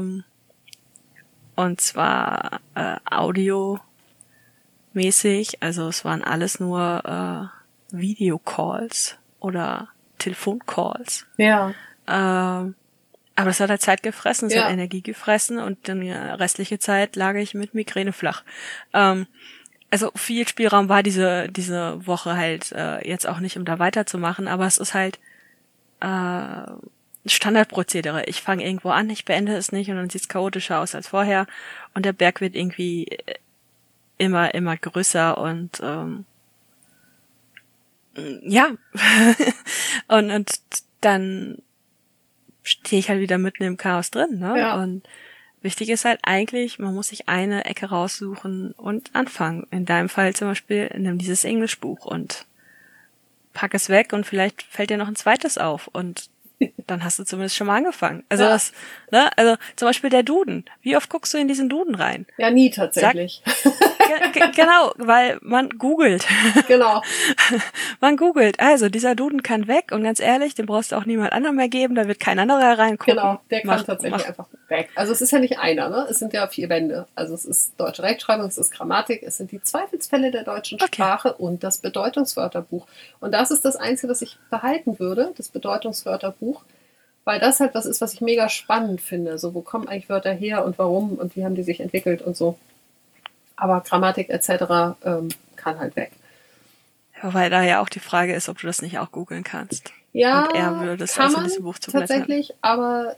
und zwar audiomäßig, also es waren alles nur Videocalls oder Telefoncalls. Ja. Aber das hat halt Zeit gefressen, es Ja. hat Energie gefressen und dann die restliche Zeit lag ich mit Migräne flach. Also viel Spielraum war diese Woche halt jetzt auch nicht, um da weiterzumachen, aber es ist halt Standardprozedere. Ich fange irgendwo an, ich beende es nicht und dann sieht es chaotischer aus als vorher und der Berg wird irgendwie immer größer und ja. und dann stehe ich halt wieder mitten im Chaos drin, ne? Ja. Und wichtig ist halt eigentlich, man muss sich eine Ecke raussuchen und anfangen. In deinem Fall zum Beispiel, nimm dieses Englischbuch und pack es weg und vielleicht fällt dir noch ein zweites auf und dann hast du zumindest schon mal angefangen. Also also zum Beispiel der Duden. Wie oft guckst du in diesen Duden rein? Ja, nie tatsächlich. Genau, weil man googelt. Genau. Man googelt. Also, dieser Duden kann weg und ganz ehrlich, den brauchst du auch niemand anderem mehr geben, da wird kein anderer reingucken. Genau, der kann tatsächlich einfach weg. Also es ist ja nicht einer, ne? Es sind ja 4 Bände. Also es ist deutsche Rechtschreibung, es ist Grammatik, es sind die Zweifelsfälle der deutschen Sprache und das Bedeutungswörterbuch. Und das ist das Einzige, was ich behalten würde, das Bedeutungswörterbuch, weil das halt was ist, was ich mega spannend finde. So, wo kommen eigentlich Wörter her und warum und wie haben die sich entwickelt und so. Aber Grammatik etc. Kann halt weg. Weil da ja auch die Frage ist, ob du das nicht auch googeln kannst. Ja, und er würde es kann also man in diesem Buch zu blättern. tatsächlich, aber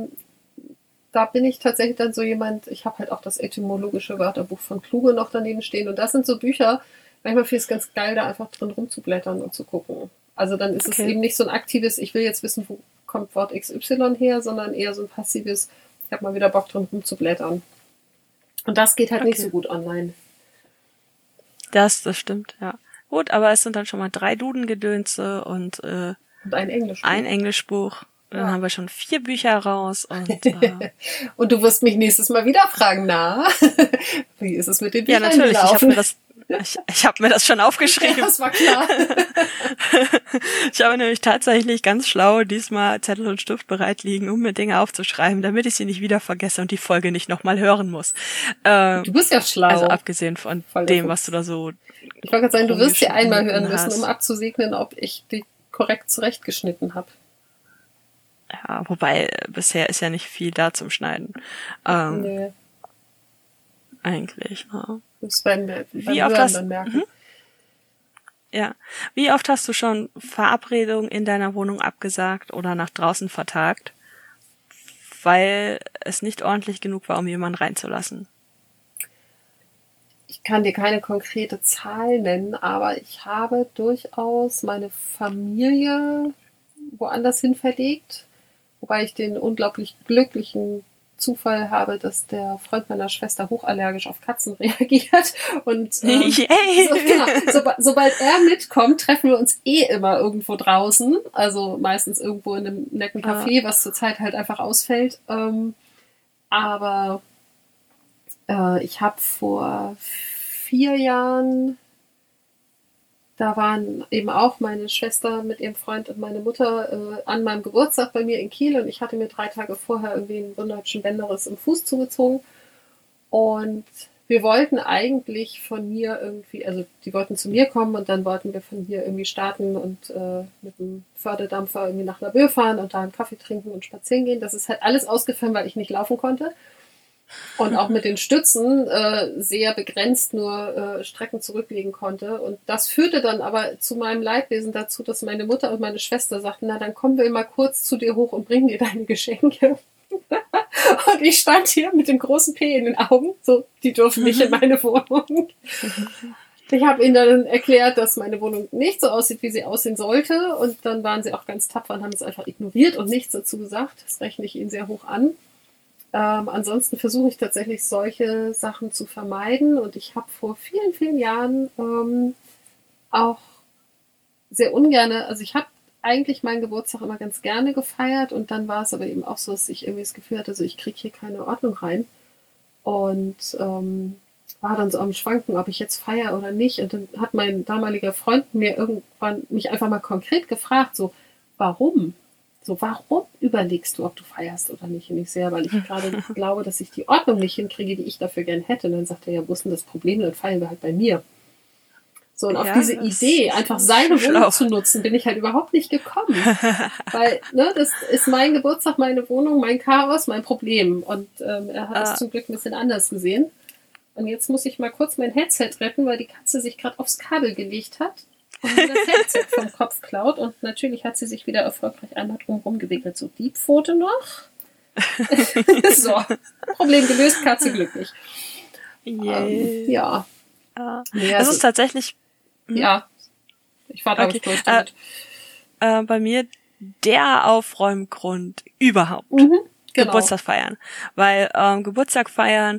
da bin ich tatsächlich dann so jemand, ich habe halt auch das etymologische Wörterbuch von Kluge noch daneben stehen und das sind so Bücher, manchmal finde ich es ganz geil, da einfach drin rumzublättern und zu gucken. Also dann ist es eben nicht so ein aktives, ich will jetzt wissen, wo kommt Wort XY her, sondern eher so ein passives, ich habe mal wieder Bock drin rumzublättern. Und das geht halt nicht so gut online. Das stimmt, ja. Gut, aber es sind dann schon mal 3 Dudengedönse und ein Englischbuch. Ein Englischbuch. Dann haben wir schon 4 Bücher raus. Und, und du wirst mich nächstes Mal wieder fragen, na, wie ist es mit den Büchern Ja, natürlich. gelaufen? Ich hab mir das schon aufgeschrieben. Ja, das war klar. Ich habe nämlich tatsächlich ganz schlau diesmal Zettel und Stift bereit liegen, um mir Dinge aufzuschreiben, damit ich sie nicht wieder vergesse und die Folge nicht nochmal hören muss. Du bist ja schlau. Also abgesehen von dem, was du da so... Ich wollte gerade sagen, du wirst sie einmal hören müssen, um abzusegnen, ob ich die korrekt zurechtgeschnitten habe. Ja, wobei bisher ist ja nicht viel da zum Schneiden. Nee. Eigentlich, ne? Das werden wir Wie oft hast dann merken. Ja. Wie oft hast du schon Verabredungen in deiner Wohnung abgesagt oder nach draußen vertagt, weil es nicht ordentlich genug war, um jemanden reinzulassen? Ich kann dir keine konkrete Zahl nennen, aber ich habe durchaus meine Familie woanders hin verlegt, wobei ich den unglaublich glücklichen Zufall habe, dass der Freund meiner Schwester hochallergisch auf Katzen reagiert und sobald er mitkommt, treffen wir uns immer irgendwo draußen, also meistens irgendwo in einem netten Café, was zurzeit halt einfach ausfällt, aber ich habe vor 4 Jahren, da waren eben auch meine Schwester mit ihrem Freund und meine Mutter an meinem Geburtstag bei mir in Kiel und ich hatte mir 3 Tage vorher irgendwie einen wunderschönen Bänderriss im Fuß zugezogen und wir wollten eigentlich von hier irgendwie, also die wollten zu mir kommen und dann wollten wir von hier irgendwie starten und mit dem Förderdampfer irgendwie nach Laboe fahren und da einen Kaffee trinken und spazieren gehen. Das ist halt alles ausgefallen, weil ich nicht laufen konnte. Und auch mit den Stützen sehr begrenzt nur Strecken zurücklegen konnte. Und das führte dann aber zu meinem Leidwesen dazu, dass meine Mutter und meine Schwester sagten, na, dann kommen wir mal kurz zu dir hoch und bringen dir deine Geschenke. Und ich stand hier mit dem großen P in den Augen. So, die dürfen nicht in meine Wohnung. Ich habe ihnen dann erklärt, dass meine Wohnung nicht so aussieht, wie sie aussehen sollte. Und dann waren sie auch ganz tapfer und haben es einfach ignoriert und nichts dazu gesagt. Das rechne ich ihnen sehr hoch an. Ansonsten versuche ich tatsächlich solche Sachen zu vermeiden. Und ich habe vor vielen, vielen Jahren auch sehr ungerne, also ich habe eigentlich meinen Geburtstag immer ganz gerne gefeiert. Und dann war es aber eben auch so, dass ich irgendwie das Gefühl hatte, also ich kriege hier keine Ordnung rein. Und war dann so am Schwanken, ob ich jetzt feiere oder nicht. Und dann hat mein damaliger Freund mir irgendwann mich einfach mal konkret gefragt, so, warum? So, warum überlegst du, ob du feierst oder nicht? Und ich sehe, weil ich gerade glaube, dass ich die Ordnung nicht hinkriege, die ich dafür gern hätte. Und dann sagt er, ja, wo ist denn das Problem? Dann feiern wir halt bei mir. So, und auf diese Idee, einfach seine Wohnung zu nutzen, bin ich halt überhaupt nicht gekommen. Weil, ne, das ist mein Geburtstag, meine Wohnung, mein Chaos, mein Problem. Und er hat es zum Glück ein bisschen anders gesehen. Und jetzt muss ich mal kurz mein Headset retten, weil die Katze sich gerade aufs Kabel gelegt hat und mir das Headset vom Kopf klaut. Und natürlich hat sie sich wieder erfolgreich einmal drumherum gewickelt. So, die Pfote noch. So, Problem gelöst, Katze glücklich. Ja. Nee, also, es ist tatsächlich... Ja, ich war da okay. Durch damit. Bei mir der Aufräumgrund überhaupt. Genau. Geburtstag feiern. Weil Geburtstag feiern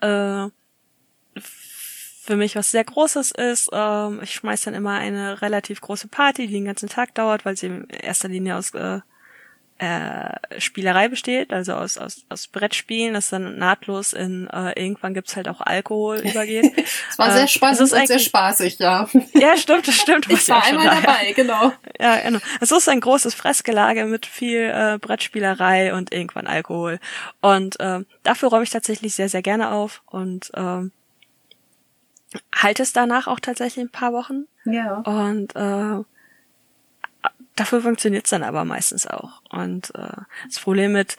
für mich was sehr Großes ist. Ich schmeiß dann immer eine relativ große Party, die den ganzen Tag dauert, weil sie in erster Linie aus Spielerei besteht, also aus Brettspielen, das dann nahtlos in irgendwann gibt's halt auch Alkohol übergeht. Es war sehr spannend und sehr spaßig, ja. Ja, stimmt, das stimmt. Ich war einmal dabei, genau. Ja, genau. Es ist ein großes Fressgelage mit viel Brettspielerei und irgendwann Alkohol. Und dafür räume ich tatsächlich sehr, sehr gerne auf und halte es danach auch tatsächlich ein paar Wochen. Ja. Und dafür funktioniert's dann aber meistens auch. Und das Problem mit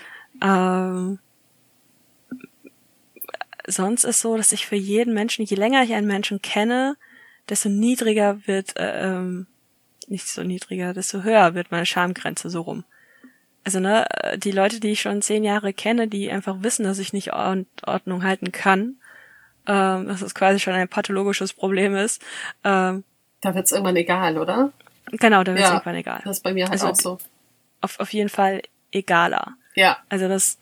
sonst ist so, dass ich für jeden Menschen, je länger ich einen Menschen kenne, desto niedriger wird, nicht so niedriger, desto höher wird meine Schamgrenze so rum. Also ne, die Leute, die ich schon 10 Jahre kenne, die einfach wissen, dass ich nicht Ordnung halten kann, dass es quasi schon ein pathologisches Problem ist. Da wird's irgendwann egal, oder? Genau, da wird's irgendwann egal. Das ist bei mir halt auch so. Auf jeden Fall egaler. Ja. Also das,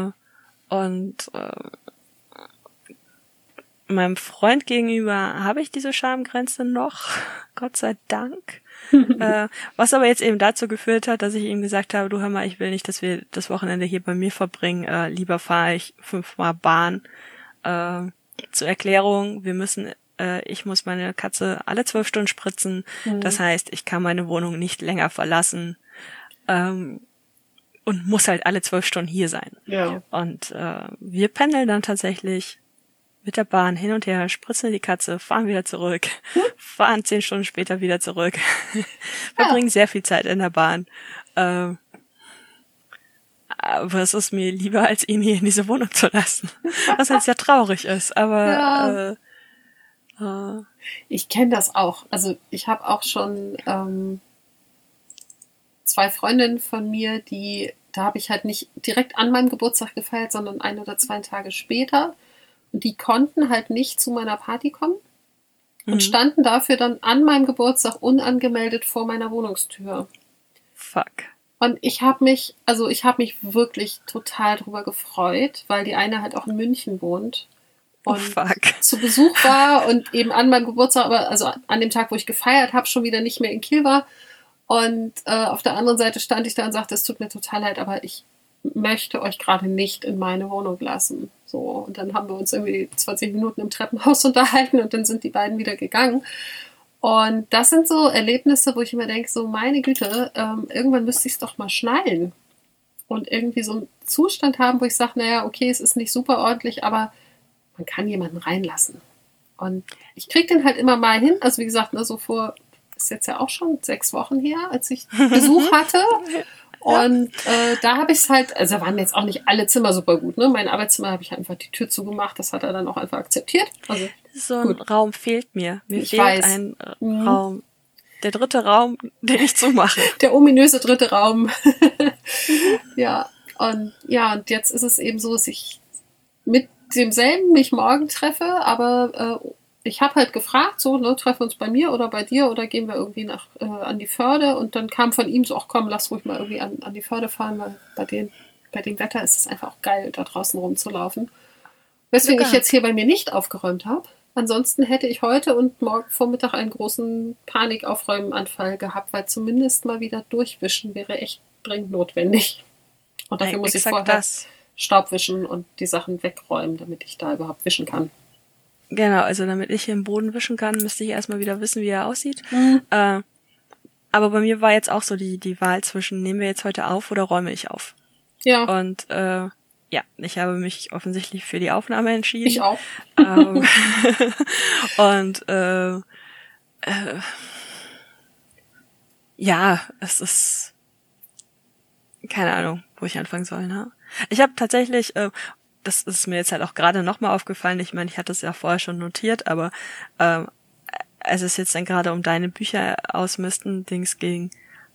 meinem Freund gegenüber habe ich diese Schamgrenze noch, Gott sei Dank. Was aber jetzt eben dazu geführt hat, dass ich ihm gesagt habe, du hör mal, ich will nicht, dass wir das Wochenende hier bei mir verbringen, lieber fahre ich 5-mal Bahn. Zur Erklärung, ich muss meine Katze alle 12 Stunden spritzen. Das heißt, ich kann meine Wohnung nicht länger verlassen und muss halt alle 12 Stunden hier sein. Ja. Und wir pendeln dann tatsächlich mit der Bahn hin und her, spritzen die Katze, fahren wieder zurück, fahren 10 Stunden später wieder zurück, verbringen sehr viel Zeit in der Bahn. Aber es ist mir lieber, als ihn hier in diese Wohnung zu lassen. Was halt sehr traurig ist, aber ich kenne das auch. Also ich habe auch schon 2 Freundinnen von mir, da habe ich halt nicht direkt an meinem Geburtstag gefeiert, sondern 1 oder 2 Tage später. Und die konnten halt nicht zu meiner Party kommen und standen dafür dann an meinem Geburtstag unangemeldet vor meiner Wohnungstür. Fuck. Und ich habe mich wirklich total drüber gefreut, weil die eine halt auch in München wohnt und zu Besuch war und eben an meinem Geburtstag, aber also an dem Tag, wo ich gefeiert habe, schon wieder nicht mehr in Kiel war. Und auf der anderen Seite stand ich da und sagte, es tut mir total leid, aber ich möchte euch gerade nicht in meine Wohnung lassen. So, und dann haben wir uns irgendwie 20 Minuten im Treppenhaus unterhalten und dann sind die beiden wieder gegangen. Und das sind so Erlebnisse, wo ich immer denke, so meine Güte, irgendwann müsste ich es doch mal schnallen. Und irgendwie so einen Zustand haben, wo ich sage, naja, okay, es ist nicht super ordentlich, aber man kann jemanden reinlassen. Und ich kriege den halt immer mal hin. Also wie gesagt, ne, so ist jetzt ja auch schon 6 Wochen her, als ich Besuch hatte. Und da habe ich es halt, also waren jetzt auch nicht alle Zimmer super gut, ne? Mein Arbeitszimmer habe ich einfach die Tür zugemacht, das hat er dann auch einfach akzeptiert. Also So ein gut. Raum fehlt mir. Mir Ich fehlt weiß. ein Raum. Der dritte Raum, den ich zumache. Der ominöse dritte Raum. Ja, und jetzt ist es eben so, dass ich mit demselben mich morgen treffe, aber ich habe halt gefragt, so, ne, treffen wir uns bei mir oder bei dir oder gehen wir irgendwie an die Förde, und dann kam von ihm so, ach komm, lass ruhig mal irgendwie an die Förde fahren, weil bei dem Wetter ist es einfach auch geil, da draußen rumzulaufen. Weswegen ich jetzt hier bei mir nicht aufgeräumt habe. Ansonsten hätte ich heute und morgen Vormittag einen großen Panikaufräumenanfall gehabt, weil zumindest mal wieder durchwischen wäre echt dringend notwendig. Und dafür muss ich vorher Staub wischen und die Sachen wegräumen, damit ich da überhaupt wischen kann. Genau, also damit ich hier im Boden wischen kann, müsste ich erstmal wieder wissen, wie er aussieht. Aber bei mir war jetzt auch so die Wahl zwischen, nehmen wir jetzt heute auf oder räume ich auf? Ja. Und ja, ich habe mich offensichtlich für die Aufnahme entschieden. Ich auch. Und ja, es ist keine Ahnung, wo ich anfangen soll. Ne? Ich habe tatsächlich, das ist mir jetzt halt auch gerade nochmal aufgefallen, ich meine, ich hatte es ja vorher schon notiert, aber als es jetzt dann gerade um deine Bücher ausmisten Dings ging,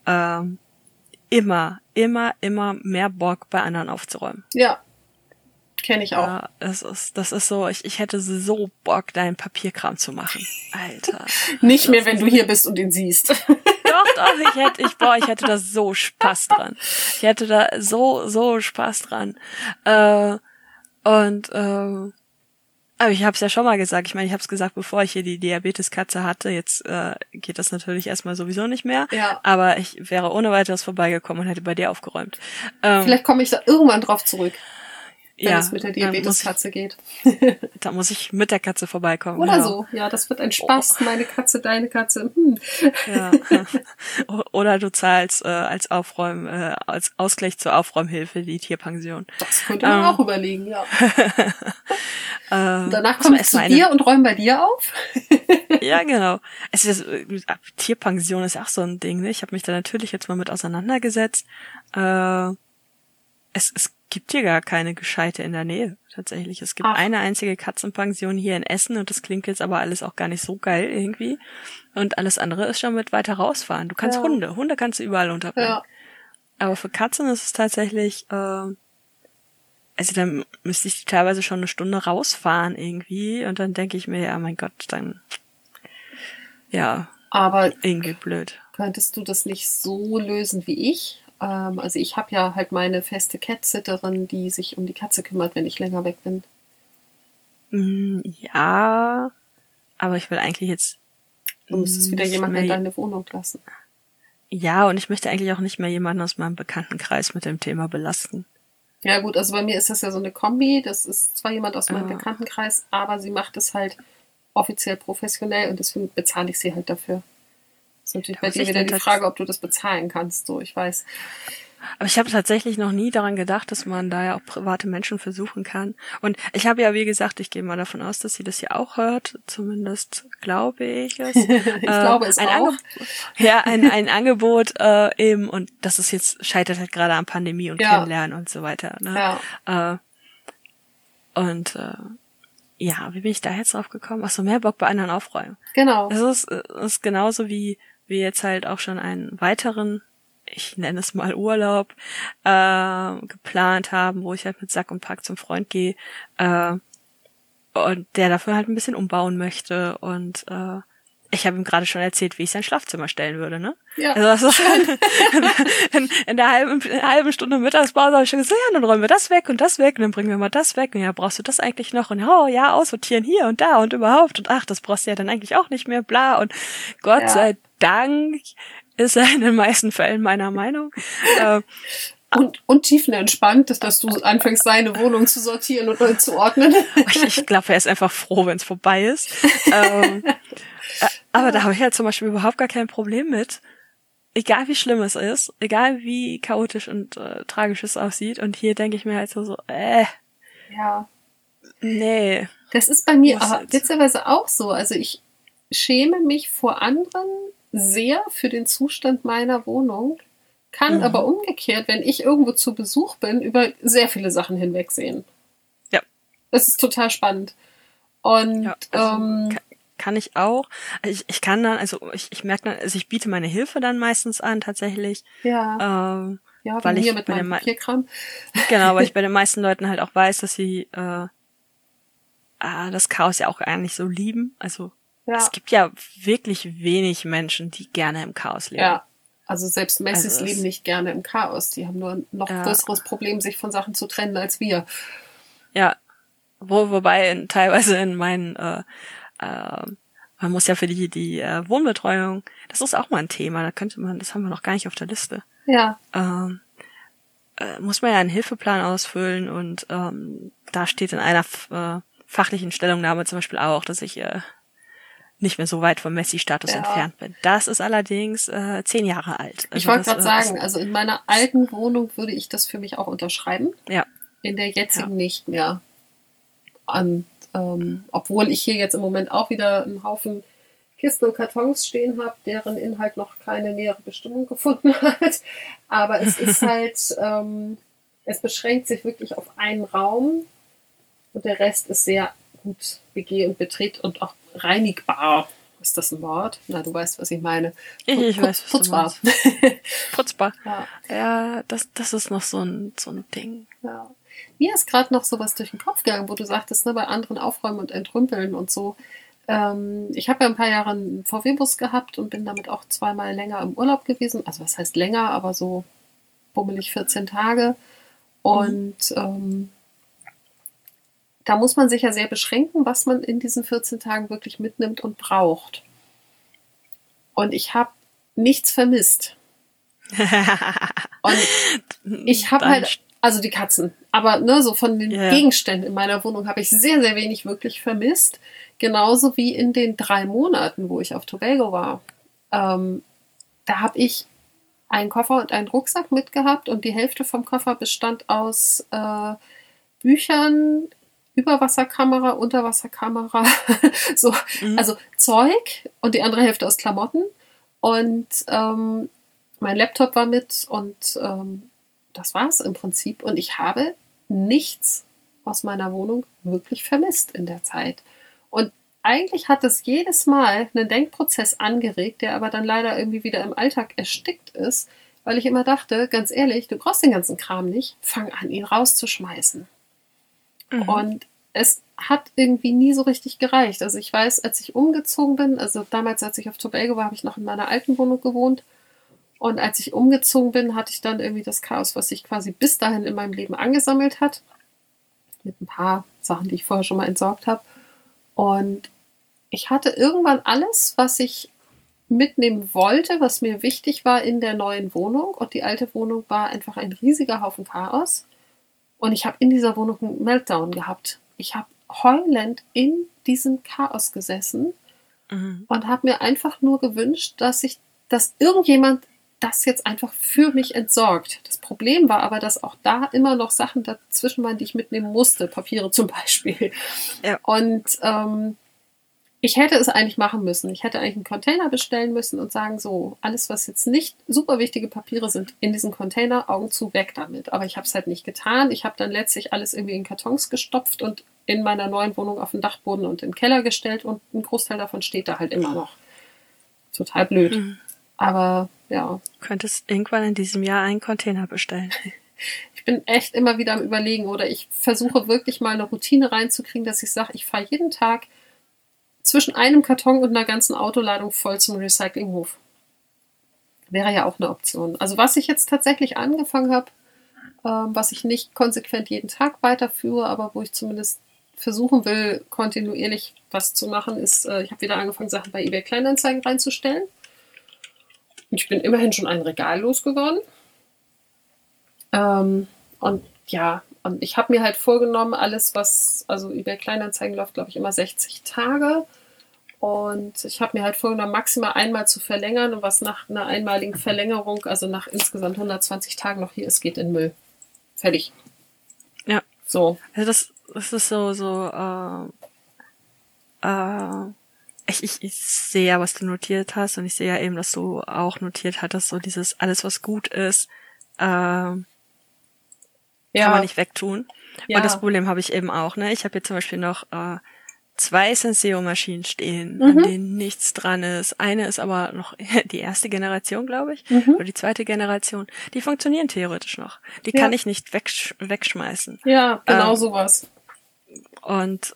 immer mehr Bock bei anderen aufzuräumen. Ja. Kenne ich auch. Ja, das ist so, ich hätte so Bock, deinen Papierkram zu machen. Alter. Nicht mehr, wenn du hier bist und ihn siehst. Doch, ich hätte da so Spaß dran. Ich hätte da so Spaß dran. Aber ich habe es ja schon mal gesagt. Ich meine, ich habe es gesagt, bevor ich hier die Diabeteskatze hatte. Jetzt geht das natürlich erstmal sowieso nicht mehr. Ja. Aber ich wäre ohne weiteres vorbeigekommen und hätte bei dir aufgeräumt. Vielleicht komme ich da irgendwann drauf zurück. Wenn ja, es mit der Diabeteskatze geht. Da muss ich mit der Katze vorbeikommen. Oder genau. So. Ja, das wird ein Spaß. Meine Katze, deine Katze. Ja. Oder du zahlst als Ausgleich zur Aufräumhilfe die Tierpension. Das könnte man auch überlegen, ja. Und danach komme ich zu dir und räume bei dir auf. Ja, genau. Tierpension ist auch so ein Ding, ne? Ich habe mich da natürlich jetzt mal mit auseinandergesetzt. Es gibt hier gar keine gescheite in der Nähe, tatsächlich. Es gibt eine einzige Katzenpension hier in Essen und das klingt jetzt aber alles auch gar nicht so geil irgendwie. Und alles andere ist schon mit weiter rausfahren. Du kannst Hunde kannst du überall unterbringen. Ja. Aber für Katzen ist es tatsächlich, also dann müsste ich teilweise schon eine Stunde rausfahren irgendwie und dann denke ich mir, ja, mein Gott, dann, ja, aber irgendwie blöd. Könntest du das nicht so lösen wie ich? Also ich habe ja halt meine feste Cat-Sitterin, die sich um die Katze kümmert, wenn ich länger weg bin. Ja, aber ich will eigentlich jetzt... Du müsstest wieder jemanden in deine Wohnung lassen. Ja, und ich möchte eigentlich auch nicht mehr jemanden aus meinem Bekanntenkreis mit dem Thema belasten. Ja gut, also bei mir ist das ja so eine Kombi. Das ist zwar jemand aus meinem Bekanntenkreis, aber sie macht es halt offiziell professionell und deswegen bezahle ich sie halt dafür. Das ist natürlich bei dir wieder die Frage, ob du das bezahlen kannst, so, ich weiß. Aber ich habe tatsächlich noch nie daran gedacht, dass man da ja auch private Menschen versuchen kann. Und ich habe ja, wie gesagt, ich gehe mal davon aus, dass sie das ja auch hört. Zumindest glaube ich es. Ich glaube es auch. Ein Angebot eben, und das ist jetzt, scheitert halt gerade an Pandemie und Kennenlernen und so weiter. Ne? Ja. Ja, wie bin ich da jetzt drauf gekommen? Ach so, mehr Bock bei anderen aufräumen. Genau. Das ist genauso wie wir jetzt halt auch schon einen weiteren, ich nenne es mal Urlaub, geplant haben, wo ich halt mit Sack und Pack zum Freund gehe, und der dafür halt ein bisschen umbauen möchte und ich habe ihm gerade schon erzählt, wie ich sein Schlafzimmer stellen würde, ne? Ja. Also in der halben Stunde Mittagspause habe ich schon gesagt, ja, dann räumen wir das weg und dann bringen wir mal das weg und ja, brauchst du das eigentlich noch und ja, aussortieren hier und da und überhaupt und ach, das brauchst du ja dann eigentlich auch nicht mehr, bla und Gott sei Dank ist er in den meisten Fällen meiner Meinung. Und tiefenentspannt, dass du anfängst, seine Wohnung zu sortieren und neu zu ordnen. Ich glaube, er ist einfach froh, wenn es vorbei ist. Aber da habe ich halt zum Beispiel überhaupt gar kein Problem mit. Egal wie schlimm es ist, egal wie chaotisch und tragisch es aussieht. Und hier denke ich mir halt so, ja. Nee. Das ist bei mir aber witzigerweise auch so. Also ich schäme mich vor anderen sehr für den Zustand meiner Wohnung. kann aber umgekehrt, wenn ich irgendwo zu Besuch bin, über sehr viele Sachen hinwegsehen. Ja. Das ist total spannend. Und Ja, also kann ich auch. Ich kann dann, also ich merke dann, also ich biete meine Hilfe dann meistens an tatsächlich. ja, Weil wie mir ich mit bei meinem den Papierkram. genau, weil ich bei den meisten Leuten halt auch weiß, dass sie das Chaos ja auch eigentlich so lieben. Also es Ja, gibt ja wirklich wenig Menschen, die gerne im Chaos leben. ja. Also selbst Also Messis leben es, nicht gerne im Chaos. Die haben nur ein noch äh, größeres Problem, sich von Sachen zu trennen als wir. ja, wobei teilweise in meinen man muss ja für die Wohnbetreuung, das ist auch mal ein Thema, das haben wir noch gar nicht auf der Liste. Ja, Muss man ja einen Hilfeplan ausfüllen und da steht in einer fachlichen Stellungnahme zum Beispiel auch, dass ich nicht mehr so weit vom Messi-Status ja. entfernt bin. Das ist allerdings 10 Jahre alt. Ich Also wollte das gerade sagen, also in meiner alten Wohnung würde ich das für mich auch unterschreiben. ja, In der ja. jetzigen nicht mehr. Und obwohl ich hier jetzt im Moment auch wieder einen Haufen Kisten und Kartons stehen habe, deren Inhalt noch keine nähere Bestimmung gefunden hat. Aber es ist halt, es beschränkt sich wirklich auf einen Raum und der Rest ist sehr gut begeh- und betritt und auch reinigbar. Ist das ein Wort? Na, du weißt, was ich meine. Ich weiß, was Putzbar. du meinst. Putzbar. Ja. Ja, das ist noch so ein Ding. Ja. Mir ist gerade noch sowas durch den Kopf gegangen, wo du sagtest, ne, bei anderen aufräumen und entrümpeln und so. Ich habe ja ein paar Jahre einen VW-Bus gehabt und bin damit auch zweimal länger im Urlaub gewesen. Also was heißt länger, aber so bummelig 14 Tage. Und da muss man sich ja sehr beschränken, was man in diesen 14 Tagen wirklich mitnimmt und braucht. Und ich habe nichts vermisst. Und ich habe halt, also die Katzen, aber ne, so von den Gegenständen in meiner Wohnung habe ich sehr, sehr wenig wirklich vermisst. Genauso wie in den 3 Monaten, wo ich auf Tobago war. Da habe ich einen Koffer und einen Rucksack mitgehabt und die Hälfte vom Koffer bestand aus Büchern, Überwasserkamera, Unterwasserkamera, so, also Zeug und die andere Hälfte aus Klamotten. Und mein Laptop war mit und das war es im Prinzip. Und ich habe nichts aus meiner Wohnung wirklich vermisst in der Zeit. Und eigentlich hat es jedes Mal einen Denkprozess angeregt, der aber dann leider irgendwie wieder im Alltag erstickt ist, weil ich immer dachte, ganz ehrlich, du brauchst den ganzen Kram nicht, fang an, ihn rauszuschmeißen. Und es hat irgendwie nie so richtig gereicht. Also ich weiß, als ich umgezogen bin, also damals, als ich auf Tobago war, habe ich noch in meiner alten Wohnung gewohnt. Und als ich umgezogen bin, hatte ich dann irgendwie das Chaos, was sich quasi bis dahin in meinem Leben angesammelt hat. Mit ein paar Sachen, die ich vorher schon mal entsorgt habe. Und ich hatte irgendwann alles, was ich mitnehmen wollte, was mir wichtig war in der neuen Wohnung. Und die alte Wohnung war einfach ein riesiger Haufen Chaos. Und ich habe in dieser Wohnung einen Meltdown gehabt. Ich habe heulend in diesem Chaos gesessen und habe mir einfach nur gewünscht, dass irgendjemand das jetzt einfach für mich entsorgt. Das Problem war aber, dass auch da immer noch Sachen dazwischen waren, die ich mitnehmen musste. Papiere zum Beispiel. Ja. Und ich hätte es eigentlich machen müssen. Ich hätte eigentlich einen Container bestellen müssen und sagen, so, alles, was jetzt nicht super wichtige Papiere sind, in diesen Container, Augen zu, weg damit. Aber ich habe es halt nicht getan. Ich habe dann letztlich alles irgendwie in Kartons gestopft und in meiner neuen Wohnung auf den Dachboden und in den Keller gestellt und ein Großteil davon steht da halt immer noch. Total blöd. Aber ja. Du könntest irgendwann in diesem Jahr einen Container bestellen. Ich bin echt immer wieder am Überlegen oder ich versuche wirklich mal eine Routine reinzukriegen, dass ich sage, ich fahre jeden Tag zwischen einem Karton und einer ganzen Autoladung voll zum Recyclinghof. Wäre ja auch eine Option. Also was ich jetzt tatsächlich angefangen habe, was ich nicht konsequent jeden Tag weiterführe, aber wo ich zumindest versuchen will, kontinuierlich was zu machen, ist, ich habe wieder angefangen, Sachen bei eBay Kleinanzeigen reinzustellen. Und ich bin immerhin schon ein Regal losgeworden. Und ja, und ich habe mir halt vorgenommen, alles, was, also eBay Kleinanzeigen läuft, glaube ich, immer 60 Tage. Und ich habe mir halt vorgenommen, maximal einmal zu verlängern und was nach einer einmaligen Verlängerung, also nach insgesamt 120 Tagen noch hier ist, geht in Müll. Fertig. Ja. So. Also das ist so Ich sehe ja, was du notiert hast und ich sehe ja eben, dass du auch notiert hattest, so dieses alles, was gut ist, kann man nicht wegtun. Ja. Und das Problem habe ich eben auch, ne? Ich habe hier zum Beispiel noch 2 Senseo-Maschinen stehen, an denen nichts dran ist. Eine ist aber noch die erste Generation, glaube ich, oder die zweite Generation. Die funktionieren theoretisch noch. Die kann ich nicht wegschmeißen. Ja, genau sowas. Und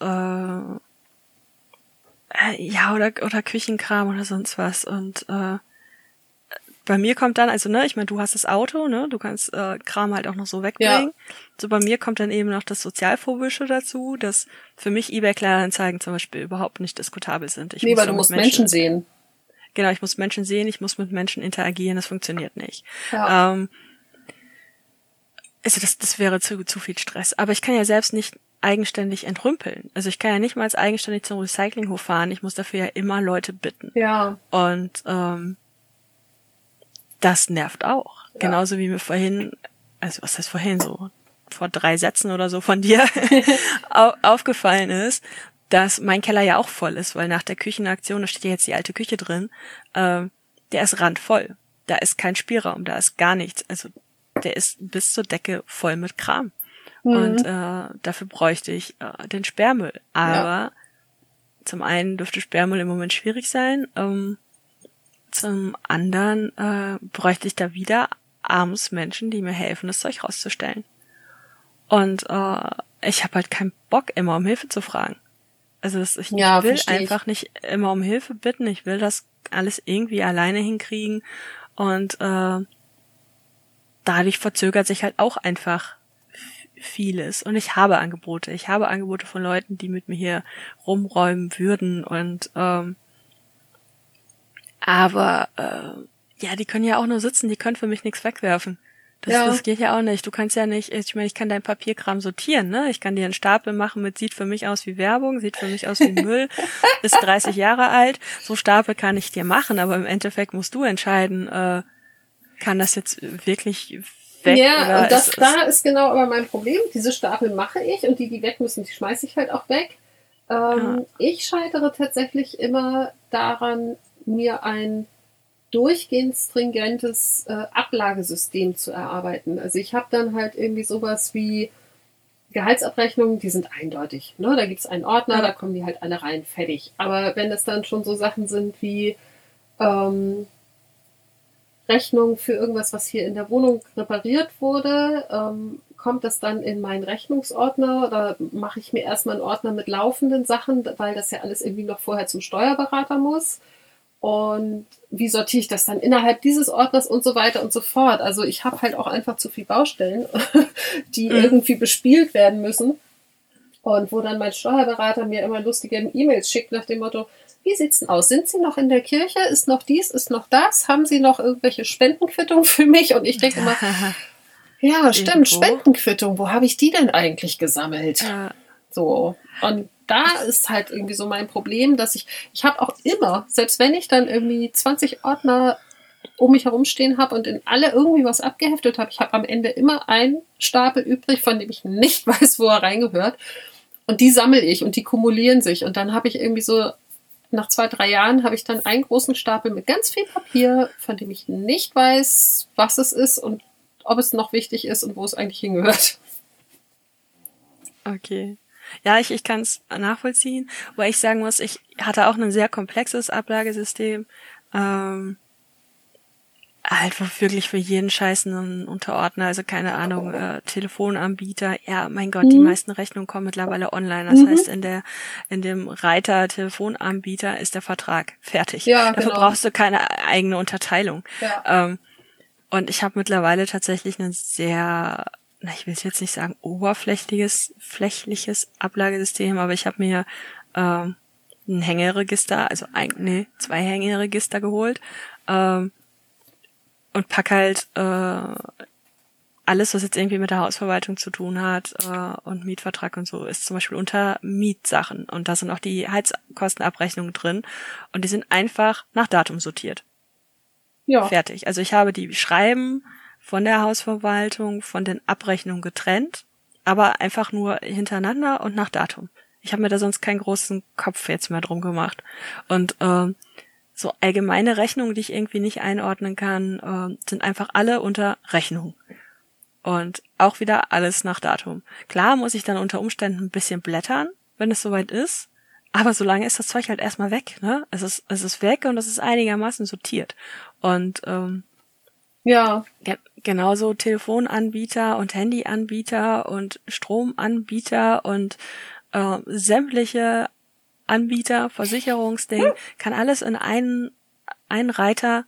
ja, oder Küchenkram oder sonst was. Und bei mir kommt dann, also ne, ich meine, du hast das Auto, ne, du kannst Kram halt auch noch so wegbringen. Ja. So bei mir kommt dann eben noch das Sozialphobische dazu, dass für mich eBay-Kleinanzeigen zum Beispiel überhaupt nicht diskutabel sind. Nee, weil du musst Menschen sehen. Genau, ich muss Menschen sehen, ich muss mit Menschen interagieren, das funktioniert nicht. Ja. Also das wäre zu viel Stress. Aber ich kann ja selbst nicht eigenständig entrümpeln. Also ich kann ja nicht mal eigenständig zum Recyclinghof fahren. Ich muss dafür ja immer Leute bitten. Ja. Und das nervt auch. Ja. Genauso wie mir vorhin, also was heißt vorhin, so vor 3 Sätzen oder so von dir aufgefallen ist, dass mein Keller ja auch voll ist, weil nach der Küchenaktion, da steht ja jetzt die alte Küche drin, der ist randvoll. Da ist kein Spielraum, da ist gar nichts. Also der ist bis zur Decke voll mit Kram. Und dafür bräuchte ich den Sperrmüll. Aber zum einen dürfte Sperrmüll im Moment schwierig sein. Zum anderen bräuchte ich da wieder abends Menschen, die mir helfen, das Zeug rauszustellen. Und ich habe halt keinen Bock, immer um Hilfe zu fragen. Also ich will einfach nicht immer um Hilfe bitten. Ich will das alles irgendwie alleine hinkriegen. Und dadurch verzögert sich halt auch einfach vieles. Und ich habe Angebote. Ich habe Angebote von Leuten, die mit mir hier rumräumen würden. Und aber ja, die können ja auch nur sitzen. Die können für mich nichts wegwerfen. Das geht ja auch nicht. Du kannst ja nicht, ich meine, ich kann dein Papierkram sortieren, ne? Ich kann dir einen Stapel machen mit, sieht für mich aus wie Werbung, sieht für mich aus wie Müll, ist 30 Jahre alt. So Stapel kann ich dir machen, aber im Endeffekt musst du entscheiden, kann das jetzt wirklich weg? Ja, oder und da ist genau aber mein Problem. Diese Stapel mache ich und die weg müssen, die schmeiße ich halt auch weg. Ich scheitere tatsächlich immer daran, mir ein durchgehend stringentes Ablagesystem zu erarbeiten. Also ich habe dann halt irgendwie sowas wie Gehaltsabrechnungen, die sind eindeutig. Ne? Da gibt es einen Ordner, da kommen die halt alle rein, fertig. Aber wenn es dann schon so Sachen sind wie Rechnung für irgendwas, was hier in der Wohnung repariert wurde, kommt das dann in meinen Rechnungsordner oder mache ich mir erstmal einen Ordner mit laufenden Sachen, weil das ja alles irgendwie noch vorher zum Steuerberater muss. Und wie sortiere ich das dann innerhalb dieses Ordners und so weiter und so fort. Also ich habe halt auch einfach zu viel Baustellen, die irgendwie bespielt werden müssen. Und wo dann mein Steuerberater mir immer lustige E-Mails schickt nach dem Motto, wie sieht's denn aus? Sind Sie noch in der Kirche? Ist noch dies? Ist noch das? Haben Sie noch irgendwelche Spendenquittungen für mich? Und ich denke immer, ja, stimmt, Spendenquittung. Wo habe ich die denn eigentlich gesammelt? So. Und da ist halt irgendwie so mein Problem, dass ich habe auch immer, selbst wenn ich dann irgendwie 20 Ordner um mich herumstehen habe und in alle irgendwie was abgeheftet habe, ich habe am Ende immer einen Stapel übrig, von dem ich nicht weiß, wo er reingehört. Und die sammle ich und die kumulieren sich. Und dann habe ich irgendwie so, nach 2, 3 Jahren habe ich dann einen großen Stapel mit ganz viel Papier, von dem ich nicht weiß, was es ist und ob es noch wichtig ist und wo es eigentlich hingehört. Okay. Ja, ich kann es nachvollziehen, weil ich sagen muss, ich hatte auch ein sehr komplexes Ablagesystem, halt wirklich für jeden Scheiß einen Unterordner, also keine Ahnung, Telefonanbieter, ja, mein Gott, die meisten Rechnungen kommen mittlerweile online, das heißt, in dem Reiter Telefonanbieter ist der Vertrag fertig. Ja, Dafür brauchst du keine eigene Unterteilung. Ja. Und ich habe mittlerweile tatsächlich ein sehr, ich will jetzt nicht sagen flächliches Ablagesystem, aber ich habe mir ein Hängeregister, also 2 Hängeregister geholt und pack halt alles, was jetzt irgendwie mit der Hausverwaltung zu tun hat und Mietvertrag und so, ist zum Beispiel unter Mietsachen. Und da sind auch die Heizkostenabrechnungen drin und die sind einfach nach Datum sortiert. Ja. Fertig. Also ich habe die Schreiben von der Hausverwaltung, von den Abrechnungen getrennt, aber einfach nur hintereinander und nach Datum. Ich habe mir da sonst keinen großen Kopf jetzt mehr drum gemacht. Und so allgemeine Rechnungen, die ich irgendwie nicht einordnen kann, sind einfach alle unter Rechnung. Und auch wieder alles nach Datum. Klar muss ich dann unter Umständen ein bisschen blättern, wenn es soweit ist. Aber solange ist das Zeug halt erstmal weg, ne? Es ist weg und es ist einigermaßen sortiert. Und Ja, genauso Telefonanbieter und Handyanbieter und Stromanbieter und sämtliche Anbieter, Versicherungsding, kann alles in einen Reiter,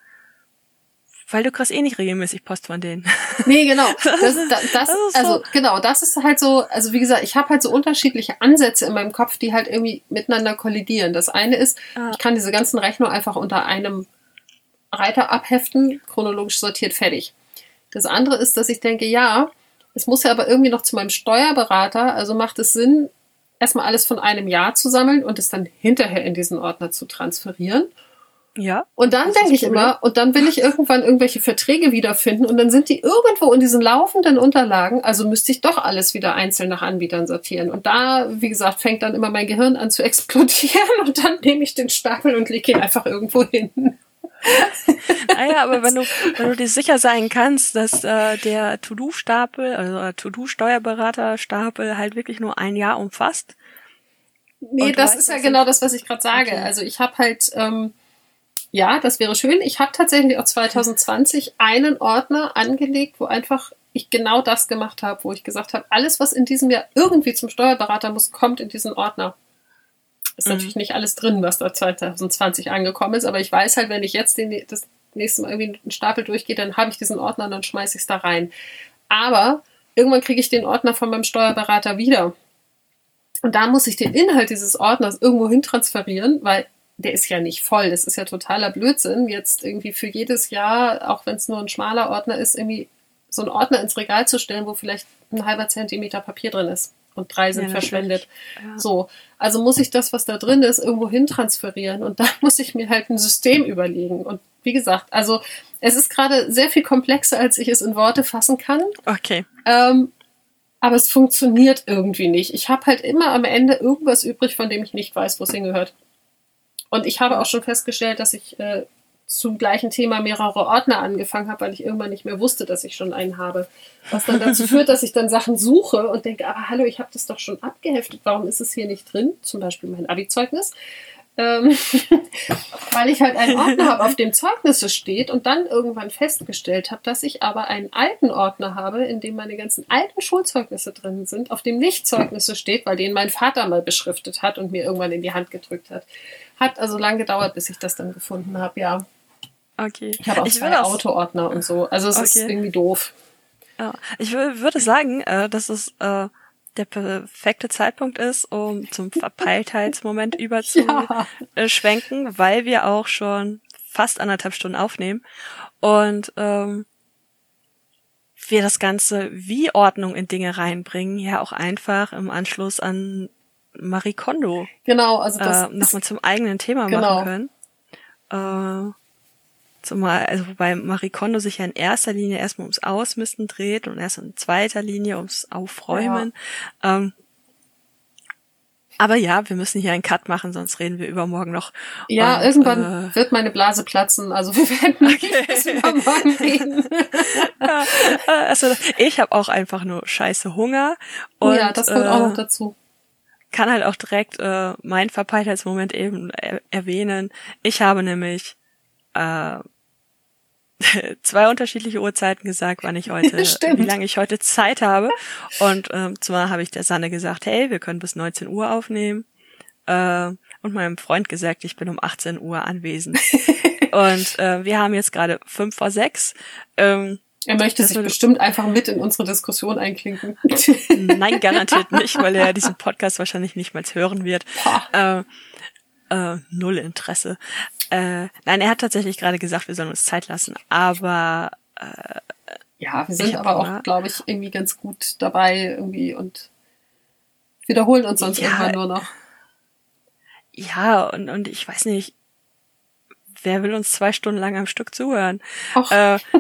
weil du kriegst eh nicht regelmäßig Post von denen. nee, genau. Das ist also so. genau, das ist halt so, also wie gesagt, ich habe halt so unterschiedliche Ansätze in meinem Kopf, die halt irgendwie miteinander kollidieren. Das eine ist, ich kann diese ganzen Rechnungen einfach unter einem Reiter abheften, chronologisch sortiert, fertig. Das andere ist, dass ich denke, ja, es muss ja aber irgendwie noch zu meinem Steuerberater, also macht es Sinn, erstmal alles von einem Jahr zu sammeln und es dann hinterher in diesen Ordner zu transferieren. Ja. Und dann das ist denke das ich Problem. immer, und dann will ich irgendwann irgendwelche Verträge wiederfinden und dann sind die irgendwo in diesen laufenden Unterlagen, also müsste ich doch alles wieder einzeln nach Anbietern sortieren. Und da, wie gesagt, fängt dann immer mein Gehirn an zu explodieren und dann nehme ich den Stapel und lege ihn einfach irgendwo hin. Naja, aber wenn du dir sicher sein kannst, dass der To-Do-Stapel, also To-Do-Steuerberater-Stapel halt wirklich nur ein Jahr umfasst. Nee, Und du das weißt, ist ja dass genau ich- das, was ich gerade sage. Okay. Also ich habe halt, ja, das wäre schön. Ich habe tatsächlich auch 2020 einen Ordner angelegt, wo einfach ich genau das gemacht habe, wo ich gesagt habe, alles, was in diesem Jahr irgendwie zum Steuerberater muss, kommt in diesen Ordner. Ist natürlich nicht alles drin, was da 2020 angekommen ist, aber ich weiß halt, wenn ich jetzt das nächste Mal irgendwie einen Stapel durchgehe, dann habe ich diesen Ordner und dann schmeiße ich es da rein. Aber irgendwann kriege ich den Ordner von meinem Steuerberater wieder. Und da muss ich den Inhalt dieses Ordners irgendwo hin transferieren, weil der ist ja nicht voll. Das ist ja totaler Blödsinn, jetzt irgendwie für jedes Jahr, auch wenn es nur ein schmaler Ordner ist, irgendwie so einen Ordner ins Regal zu stellen, wo vielleicht ein halber Zentimeter Papier drin ist und 3 sind Ja, verschwendet. Ja. So, also muss ich das, was da drin ist, irgendwo hin transferieren und dann muss ich mir halt ein System überlegen. Und wie gesagt, also es ist gerade sehr viel komplexer, als ich es in Worte fassen kann. Okay. Aber es funktioniert irgendwie nicht. Ich habe halt immer am Ende irgendwas übrig, von dem ich nicht weiß, wo es hingehört. Und ich habe auch schon festgestellt, dass ich zum gleichen Thema mehrere Ordner angefangen habe, weil ich irgendwann nicht mehr wusste, dass ich schon einen habe. Was dann dazu führt, dass ich dann Sachen suche und denke, aber hallo, ich habe das doch schon abgeheftet. Warum ist es hier nicht drin? Zum Beispiel mein Abi-Zeugnis. Weil ich halt einen Ordner habe, auf dem Zeugnisse steht und dann irgendwann festgestellt habe, dass ich aber einen alten Ordner habe, in dem meine ganzen alten Schulzeugnisse drin sind, auf dem nicht Zeugnisse steht, weil den mein Vater mal beschriftet hat und mir irgendwann in die Hand gedrückt hat. Hat also lang gedauert, bis ich das dann gefunden habe, ja. Okay. Ich habe auch 2 Autoordner und so. Also es ist irgendwie doof. Ja. Ich würde sagen, dass es der perfekte Zeitpunkt ist, um zum Verpeiltheitsmoment überzuschwenken, weil wir auch schon fast 1,5 Stunden aufnehmen und wir das Ganze wie Ordnung in Dinge reinbringen, ja auch einfach im Anschluss an Marie Kondo genau, also das nochmal zum eigenen Thema machen können. Zumal, also wobei Marie Kondo sich ja in erster Linie erstmal ums Ausmisten dreht und erst in zweiter Linie ums Aufräumen. Ja. Aber ja, wir müssen hier einen Cut machen, sonst reden wir übermorgen noch. Ja, und, irgendwann wird meine Blase platzen, also wir werden nicht bis übermorgen reden. Also ich habe auch einfach nur scheiße Hunger. Und, ja, das kommt auch noch dazu. Kann halt auch direkt meinen Verpeiltheitsmoment eben erwähnen. Ich habe nämlich 2 unterschiedliche Uhrzeiten gesagt, wann ich heute, wie lange ich heute Zeit habe. Und zwar habe ich der Sanne gesagt, hey, wir können bis 19 Uhr aufnehmen. Und meinem Freund gesagt, ich bin um 18 Uhr anwesend. Und wir haben jetzt gerade 5:06. Er möchte sich bestimmt einfach mit in unsere Diskussion einklinken. Nein, garantiert nicht, weil er diesen Podcast wahrscheinlich nicht mal hören wird. Null Interesse. Nein, er hat tatsächlich gerade gesagt, wir sollen uns Zeit lassen, aber ja, wir sind aber auch, glaube ich, irgendwie ganz gut dabei irgendwie und wiederholen uns sonst irgendwann nur noch. Ja, und ich weiß nicht, wer will uns 2 Stunden lang am Stück zuhören? Och.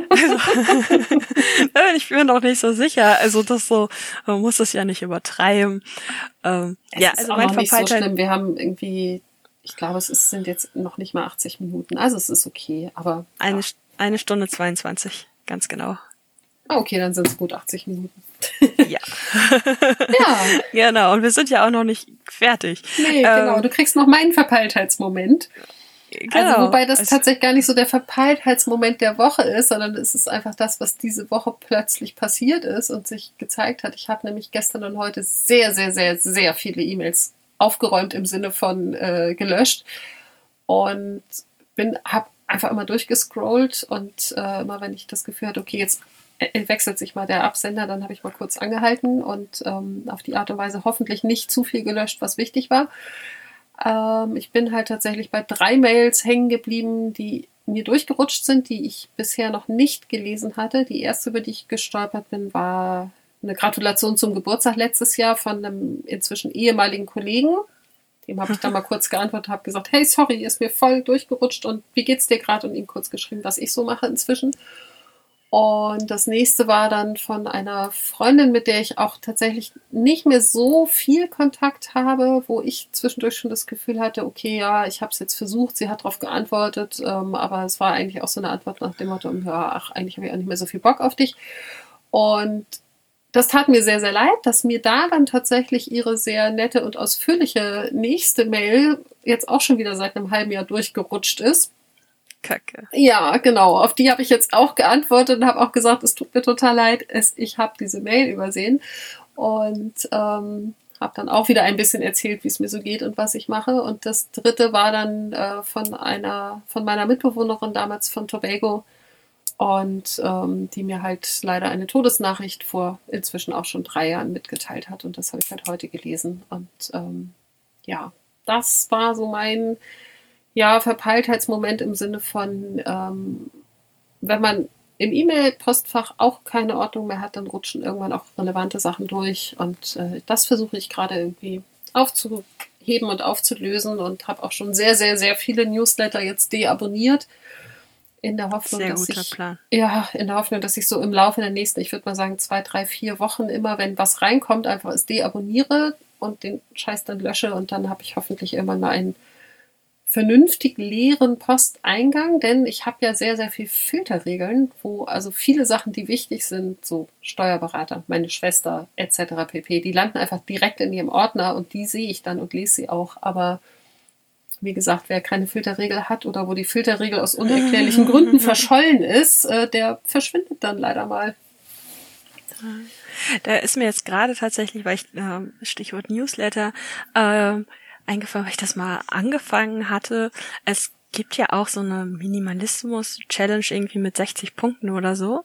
Ich bin noch nicht so sicher. Also das so, man muss das ja nicht übertreiben. Es ist auch noch nicht so schlimm. Wir haben irgendwie, ich glaube, sind jetzt noch nicht mal 80 Minuten. Also es ist okay, aber... Eine Stunde 22, ganz genau. Okay, dann sind es gut 80 Minuten. Ja. Ja. Genau, und wir sind ja auch noch nicht fertig. Nee, genau. Du kriegst noch meinen Verpeiltheitsmoment. Genau. Also wobei das tatsächlich gar nicht so der Verpeiltheitsmoment der Woche ist, sondern es ist einfach das, was diese Woche plötzlich passiert ist und sich gezeigt hat. Ich habe nämlich gestern und heute sehr, sehr, sehr, sehr viele E-Mails aufgeräumt im Sinne von gelöscht und habe einfach immer durchgescrollt und immer wenn ich das Gefühl hatte, okay, jetzt wechselt sich mal der Absender, dann habe ich mal kurz angehalten und auf die Art und Weise hoffentlich nicht zu viel gelöscht, was wichtig war. Ich bin halt tatsächlich bei 3 Mails hängen geblieben, die mir durchgerutscht sind, die ich bisher noch nicht gelesen hatte. Die erste, über die ich gestolpert bin, war eine Gratulation zum Geburtstag letztes Jahr von einem inzwischen ehemaligen Kollegen. Dem habe ich dann mal kurz geantwortet, habe gesagt, hey, sorry, ist mir voll durchgerutscht und wie geht's dir gerade? Und ihm kurz geschrieben, was ich so mache inzwischen. Und das nächste war dann von einer Freundin, mit der ich auch tatsächlich nicht mehr so viel Kontakt habe, wo ich zwischendurch schon das Gefühl hatte, okay, ja, ich habe es jetzt versucht, sie hat darauf geantwortet, aber es war eigentlich auch so eine Antwort nach dem Motto, ja, ach, eigentlich habe ich auch nicht mehr so viel Bock auf dich. Und das tat mir sehr, sehr leid, dass mir da dann tatsächlich ihre sehr nette und ausführliche nächste Mail jetzt auch schon wieder seit einem halben Jahr durchgerutscht ist. Kacke. Ja, genau. Auf die habe ich jetzt auch geantwortet und habe auch gesagt, es tut mir total leid, ich habe diese Mail übersehen und habe dann auch wieder ein bisschen erzählt, wie es mir so geht und was ich mache. Und das dritte war dann von meiner Mitbewohnerin damals von Tobago und die mir halt leider eine Todesnachricht vor inzwischen auch schon 3 Jahren mitgeteilt hat. Und das habe ich halt heute gelesen. Und ja, das war so mein Verpeiltheitsmoment im Sinne von, wenn man im E-Mail-Postfach auch keine Ordnung mehr hat, dann rutschen irgendwann auch relevante Sachen durch. Und das versuche ich gerade irgendwie aufzuheben und aufzulösen und habe auch schon sehr, sehr, sehr viele Newsletter jetzt deabonniert. In der Hoffnung, in der Hoffnung, dass ich so im Laufe der nächsten, ich würde mal sagen, 2, 3, 4 Wochen immer, wenn was reinkommt, einfach es deabonniere und den Scheiß dann lösche und dann habe ich hoffentlich irgendwann mal einen vernünftig leeren Posteingang, denn ich habe ja sehr, sehr viel Filterregeln, wo also viele Sachen, die wichtig sind, so Steuerberater, meine Schwester etc. pp., die landen einfach direkt in ihrem Ordner und die sehe ich dann und lese sie auch. Aber wie gesagt, wer keine Filterregel hat oder wo die Filterregel aus unerklärlichen Gründen verschollen ist, der verschwindet dann leider mal. Da ist mir jetzt gerade tatsächlich, weil ich Stichwort Newsletter, eingefallen, weil ich das mal angefangen hatte. Es gibt ja auch so eine Minimalismus-Challenge irgendwie mit 60 Punkten oder so.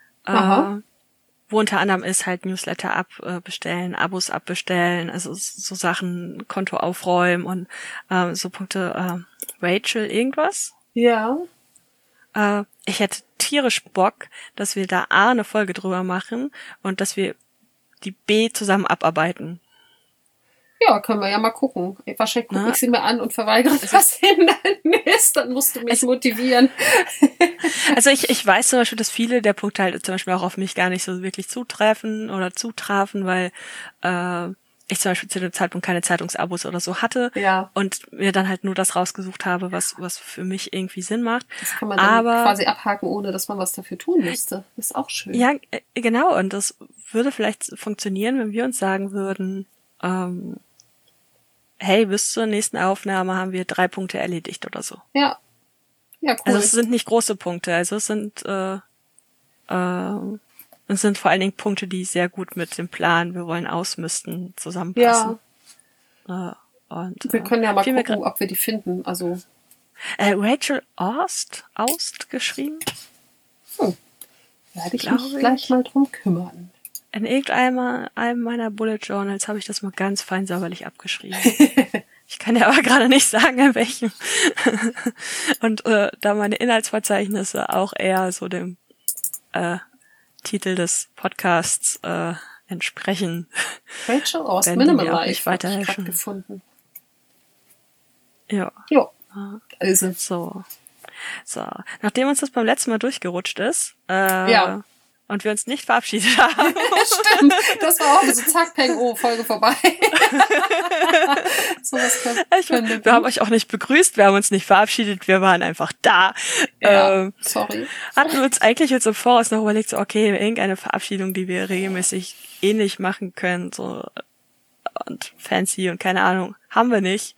Wo unter anderem ist halt Newsletter abbestellen, Abos abbestellen, also so Sachen, Konto aufräumen und so Punkte, Rachel irgendwas. Ja. Ich hätte tierisch Bock, dass wir da A, eine Folge drüber machen und dass wir die B zusammen abarbeiten. Ja, können wir ja mal gucken. Wahrscheinlich gucke ich sie mir an und verweigere, was hinten ist. Dann musst du mich motivieren. Also ich weiß zum Beispiel, dass viele der Punkte halt zum Beispiel auch auf mich gar nicht so wirklich zutrafen, weil ich zum Beispiel zu dem Zeitpunkt keine Zeitungsabos oder so hatte und mir dann halt nur das rausgesucht habe, was für mich irgendwie Sinn macht. Das kann man dann quasi abhaken, ohne dass man was dafür tun müsste. Das ist auch schön. Ja, genau. Und das würde vielleicht funktionieren, wenn wir uns sagen würden, hey, bis zur nächsten Aufnahme haben wir 3 Punkte erledigt oder so. Ja. Ja, cool. Also es sind nicht große Punkte, also es sind vor allen Dingen Punkte, die sehr gut mit dem Plan, wir wollen ausmisten, zusammenpassen. Ja. Und wir können ja mal gucken, ob wir die finden. Also Rachel Aust geschrieben? Werde ich mich gleich mal drum kümmern. In einem meiner Bullet Journals habe ich das mal ganz fein sauberlich abgeschrieben. Ich kann ja aber gerade nicht sagen, in welchem. Und da meine Inhaltsverzeichnisse auch eher so dem Titel des Podcasts entsprechen. Rachel Aust, Minimalize, habe ich gefunden. Ja. Also. So. So, nachdem uns das beim letzten Mal durchgerutscht ist, Ja. und wir uns nicht verabschiedet haben. Stimmt, das war auch so zack, peng, oh, Folge vorbei. So was wir haben euch auch nicht begrüßt, wir haben uns nicht verabschiedet, wir waren einfach da. Ja, sorry. Hatten wir uns eigentlich jetzt im Voraus noch überlegt, so okay, irgendeine Verabschiedung, die wir regelmäßig ähnlich machen können, so und fancy und keine Ahnung, haben wir nicht.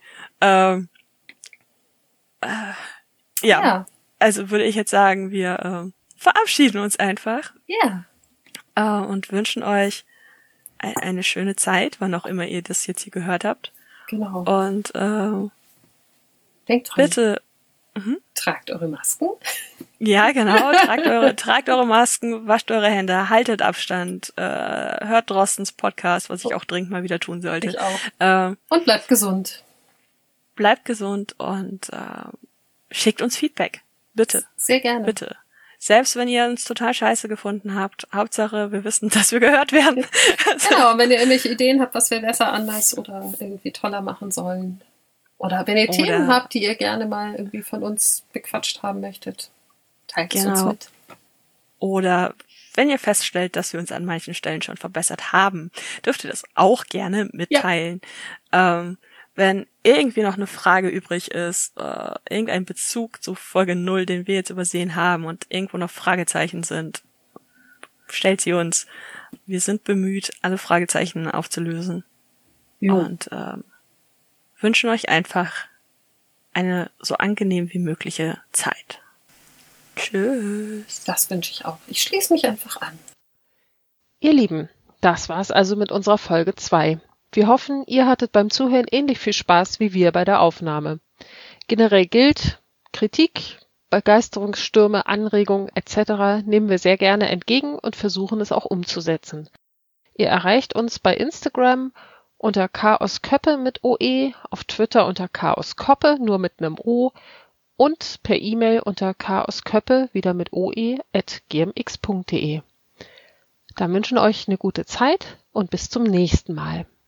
Ja, also würde ich jetzt sagen, wir verabschieden uns einfach. Ja. Und wünschen euch eine schöne Zeit, wann auch immer ihr das jetzt hier gehört habt. Genau. Und denkt dran. bitte Tragt eure Masken. Ja, genau. Tragt eure Masken, wascht eure Hände, haltet Abstand, hört Drostens Podcast, was ich auch dringend mal wieder tun sollte. Ich auch. Und bleibt gesund. Bleibt gesund und schickt uns Feedback. Bitte. Sehr gerne. Bitte. Selbst wenn ihr uns total scheiße gefunden habt, Hauptsache, wir wissen, dass wir gehört werden. Genau, wenn ihr irgendwelche Ideen habt, was wir besser, anders oder irgendwie toller machen sollen. Oder wenn ihr Themen habt, die ihr gerne mal irgendwie von uns bequatscht haben möchtet, teilt es uns mit. Oder wenn ihr feststellt, dass wir uns an manchen Stellen schon verbessert haben, dürft ihr das auch gerne mitteilen. Ja. Wenn irgendwie noch eine Frage übrig ist, irgendein Bezug zu Folge 0, den wir jetzt übersehen haben und irgendwo noch Fragezeichen sind, stellt sie uns. Wir sind bemüht, alle Fragezeichen aufzulösen. Jo. Und wünschen euch einfach eine so angenehm wie mögliche Zeit. Tschüss. Das wünsche ich auch. Ich schließe mich einfach an. Ihr Lieben, das war's also mit unserer Folge 2. Wir hoffen, ihr hattet beim Zuhören ähnlich viel Spaß wie wir bei der Aufnahme. Generell gilt, Kritik, Begeisterungsstürme, Anregungen etc. nehmen wir sehr gerne entgegen und versuchen es auch umzusetzen. Ihr erreicht uns bei Instagram unter chaosköppe mit OE, auf Twitter unter chaoskoppe, nur mit einem O, und per E-Mail unter chaosköppe, wieder mit OE, @gmx.de. Dann wünschen euch eine gute Zeit und bis zum nächsten Mal.